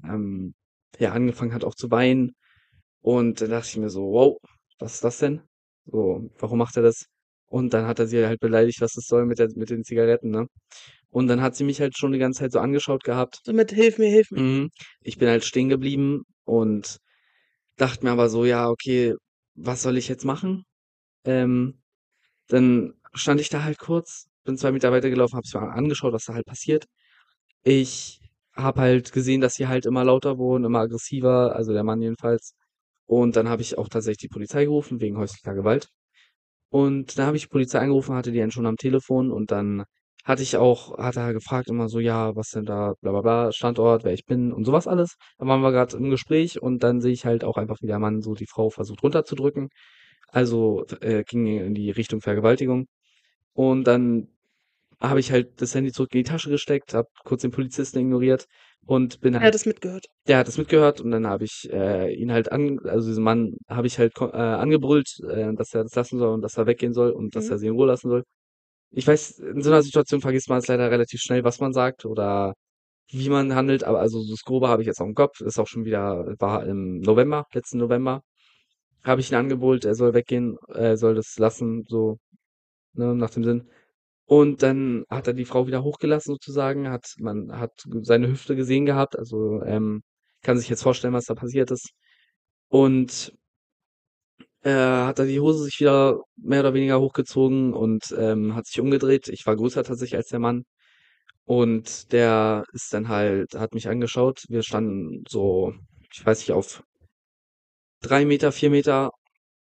ja angefangen hat auch zu weinen und dann dachte ich mir so, wow, was ist das denn? So, warum macht er das? Und dann hat er sie halt beleidigt, was das soll mit den Zigaretten, ne? Und dann hat sie mich halt schon die ganze Zeit so angeschaut gehabt. So mit Hilf mir, hilf mir. Mhm. Ich bin halt stehen geblieben und dachte mir aber so, ja, okay, was soll ich jetzt machen? Ähm, dann stand ich da halt kurz, bin 2 Meter weitergelaufen, hab's mir angeschaut, was da halt passiert. Ich habe halt gesehen, dass sie halt immer lauter wurden, immer aggressiver, also der Mann jedenfalls. Und dann habe ich auch tatsächlich die Polizei gerufen wegen häuslicher Gewalt. Und da habe ich die Polizei angerufen, hatte die dann schon am Telefon und dann hat er gefragt immer so, ja, was denn da, bla bla bla, Standort, wer ich bin und sowas alles. Da waren wir gerade im Gespräch und dann sehe ich halt auch einfach, wie der Mann so die Frau versucht runterzudrücken. Also ging in die Richtung Vergewaltigung. Und dann habe ich halt das Handy zurück in die Tasche gesteckt, habe kurz den Polizisten ignoriert und bin Er hat halt, es mitgehört. der hat es mitgehört und dann habe ich ihn halt also diesen Mann habe ich halt angebrüllt, dass er das lassen soll und dass er weggehen soll und dass Mhm. er sie in Ruhe lassen soll. Ich weiß, in so einer Situation vergisst man es leider relativ schnell, was man sagt oder wie man handelt, aber also so das Grobe habe ich jetzt auch im Kopf, ist auch schon wieder, war im November, letzten November, habe ich ihn angebrüllt, er soll weggehen, er soll das lassen, so, ne, nach dem Sinn. Und dann hat er die Frau wieder hochgelassen sozusagen, man hat seine Hüfte gesehen gehabt, also kann sich jetzt vorstellen, was da passiert ist. Und hat er die Hose sich wieder mehr oder weniger hochgezogen und hat sich umgedreht. Ich war größer tatsächlich als der Mann. Und der ist dann halt, hat mich angeschaut. Wir standen so, ich weiß nicht, auf 3 Meter, 4 Meter,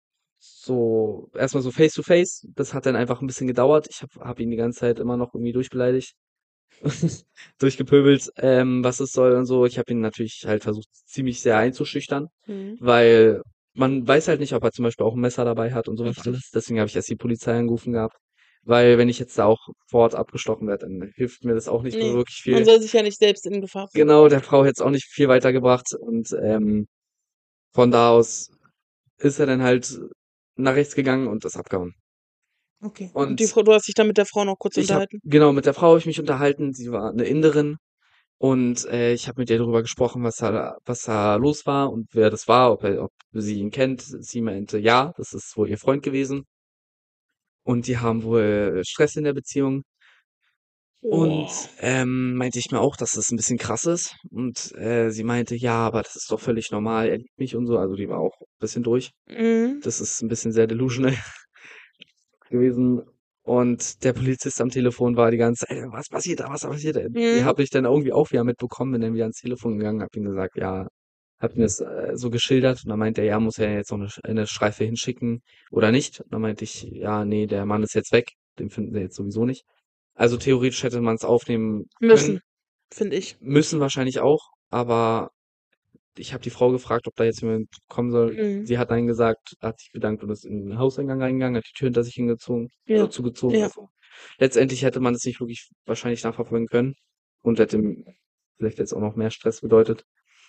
so erstmal so face to face. Das hat dann einfach ein bisschen gedauert. Ich hab ihn die ganze Zeit immer noch irgendwie durchbeleidigt. Durchgepöbelt, was es soll und so. Ich habe ihn natürlich halt versucht, ziemlich sehr einzuschüchtern, Mhm. weil man weiß halt nicht, ob er zum Beispiel auch ein Messer dabei hat und sowas Richtig. alles. Deswegen habe ich erst die Polizei angerufen gehabt. weil wenn ich jetzt da auch vor Ort abgestochen werde, dann hilft mir das auch nicht mehr Nee, wirklich man viel. soll sich ja nicht selbst in Gefahr bringen. Genau, der Frau hätte es auch nicht viel weitergebracht und von da aus ist er dann halt nach rechts gegangen und ist abgehauen. Okay. Und Und du hast dich dann mit der Frau noch kurz unterhalten? genau, mit der Frau habe ich mich unterhalten. Sie war eine Inderin und ich habe mit ihr darüber gesprochen, was da los war und wer das war, ob sie ihn kennt. Sie meinte, ja, das ist wohl ihr Freund gewesen und die haben wohl Stress in der Beziehung. Und Boah. meinte ich mir auch, dass das ein bisschen krass ist. Und sie meinte, ja, aber das ist doch völlig normal, er liebt mich und so. Also die war auch ein bisschen durch. Mhm. Das ist ein bisschen sehr delusional gewesen. Und der Polizist am Telefon war die ganze Zeit, was passiert da, was passiert da? Die Mhm. habe ich dann irgendwie auch wieder mitbekommen, bin dann wieder ans Telefon gegangen, habe ihm gesagt, ja, habe mir das so geschildert. Und dann meinte er, ja, muss er jetzt noch eine Streife hinschicken oder nicht? Und dann meinte ich, ja, nee, der Mann ist jetzt weg, den finden wir jetzt sowieso nicht. Also theoretisch hätte man es aufnehmen können, Müssen, finde ich. müssen wahrscheinlich auch, aber ich habe die Frau gefragt, ob da jetzt jemand kommen soll. Mhm. Sie hat nein gesagt, hat sich bedankt und ist in den Hauseingang reingegangen, hat die Tür hinter sich Ja. zugezogen. Ja. Also letztendlich hätte man es nicht wirklich wahrscheinlich nachverfolgen können und hätte vielleicht jetzt auch noch mehr Stress bedeutet.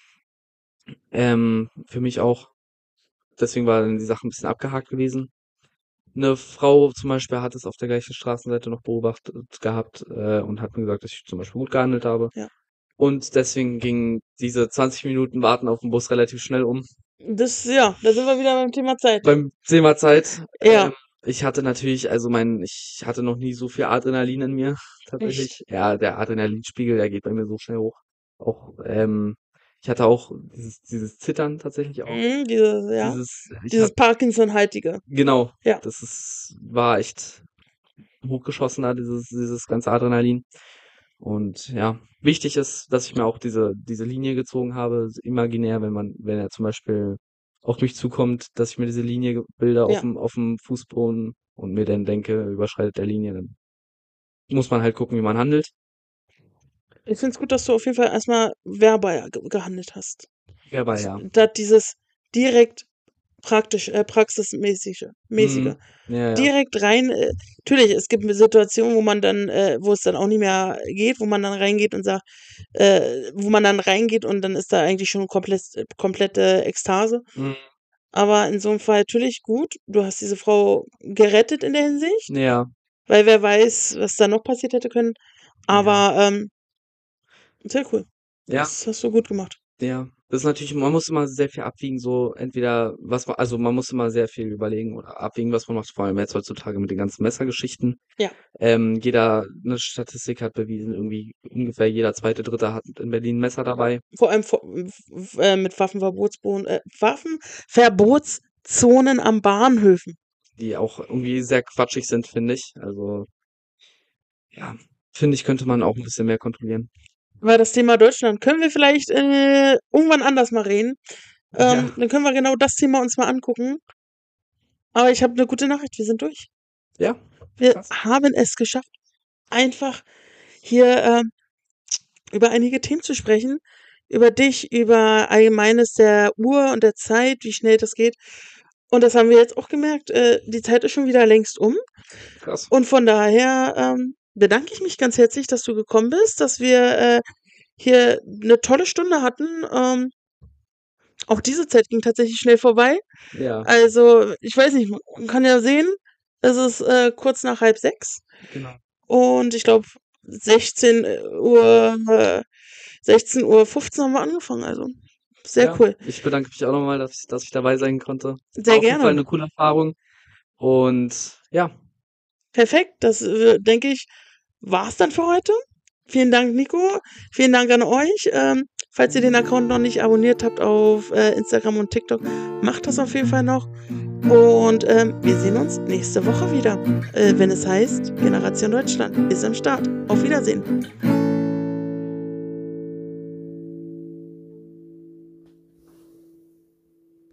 Für mich auch. Deswegen war dann die Sache ein bisschen abgehakt gewesen. Eine Frau zum Beispiel hat es auf der gleichen Straßenseite noch beobachtet gehabt und hat mir gesagt, dass ich zum Beispiel gut gehandelt habe. Ja. Und deswegen gingen diese 20 Minuten Warten auf den Bus relativ schnell um. Ja, da sind wir wieder beim Thema Zeit. Beim Thema Zeit, Ja, ich hatte natürlich, also ich hatte noch nie so viel Adrenalin in mir, echt. tatsächlich. Ja, der Adrenalinspiegel, der geht bei mir so schnell hoch. Auch, ich hatte auch dieses Zittern tatsächlich auch. Mhm, ja, Ich dieses hatte, Parkinson-haltige. genau, Ja. war echt hochgeschossen da, dieses ganze Adrenalin. Und ja, wichtig ist, dass ich mir auch diese Linie gezogen habe, imaginär, wenn er zum Beispiel auf mich zukommt, dass ich mir diese Linie bilde Ja. auf dem Fußboden und mir dann denke, überschreitet der Linie, dann muss man halt gucken, wie man handelt. Ich finde es gut, dass du auf jeden Fall erstmal verbal gehandelt hast. Ja, aber ja. Statt dieses direkt praxismäßige. Mhm. Ja, ja. Direkt rein. Natürlich, es gibt Situationen, wo man dann, wo es dann auch nicht mehr geht, wo man dann reingeht und sagt, wo man dann reingeht und dann ist da eigentlich schon komplette Ekstase. Mhm. Aber in so einem Fall natürlich gut. Du hast diese Frau gerettet in der Hinsicht, Ja, weil wer weiß, was da noch passiert hätte können. ja. Aber sehr cool. Ja, Das hast du gut gemacht. ja. Das ist natürlich, man muss immer sehr viel abwiegen, so entweder also man muss immer sehr viel überlegen oder abwiegen, was man macht, vor allem jetzt heutzutage mit den ganzen Messergeschichten. Ja. Eine Statistik hat bewiesen, irgendwie ungefähr jeder zweite, dritte hat in Berlin ein Messer dabei, Vor allem mit Waffenverbotszonen am Bahnhöfen. die auch irgendwie sehr quatschig sind, finde ich. Also, ja, finde ich, könnte man auch ein bisschen mehr kontrollieren. Weil das Thema Deutschland können wir vielleicht irgendwann anders mal reden. Ja, Dann können wir genau das Thema uns mal angucken. Aber ich habe eine gute Nachricht, wir sind durch. ja, Wir krass. haben es geschafft, einfach hier über einige Themen zu sprechen. Über dich, über Allgemeines der Uhr und der Zeit, wie schnell das geht. Und das haben wir jetzt auch gemerkt. Die Zeit ist schon wieder längst um. Krass. Und von daher bedanke ich mich ganz herzlich, dass du gekommen bist, dass wir hier eine tolle Stunde hatten. Auch diese Zeit ging tatsächlich schnell vorbei. Ja, Also, ich weiß nicht, man kann ja sehen, es ist kurz nach 5:30 genau. und ich glaube 16:15 haben wir angefangen, also sehr Ja, cool. ich bedanke mich auch nochmal, dass ich dabei sein konnte. War Sehr auf jeden Fall gerne. eine coole Erfahrung und ja, Perfekt, das denke ich, war's dann für heute. Vielen Dank, Nico. Vielen Dank an euch. Falls ihr den Account noch nicht abonniert habt auf Instagram und TikTok, macht das auf jeden Fall noch. Und wir sehen uns nächste Woche wieder, wenn es heißt, Generation Deutschland ist am Start. Auf Wiedersehen.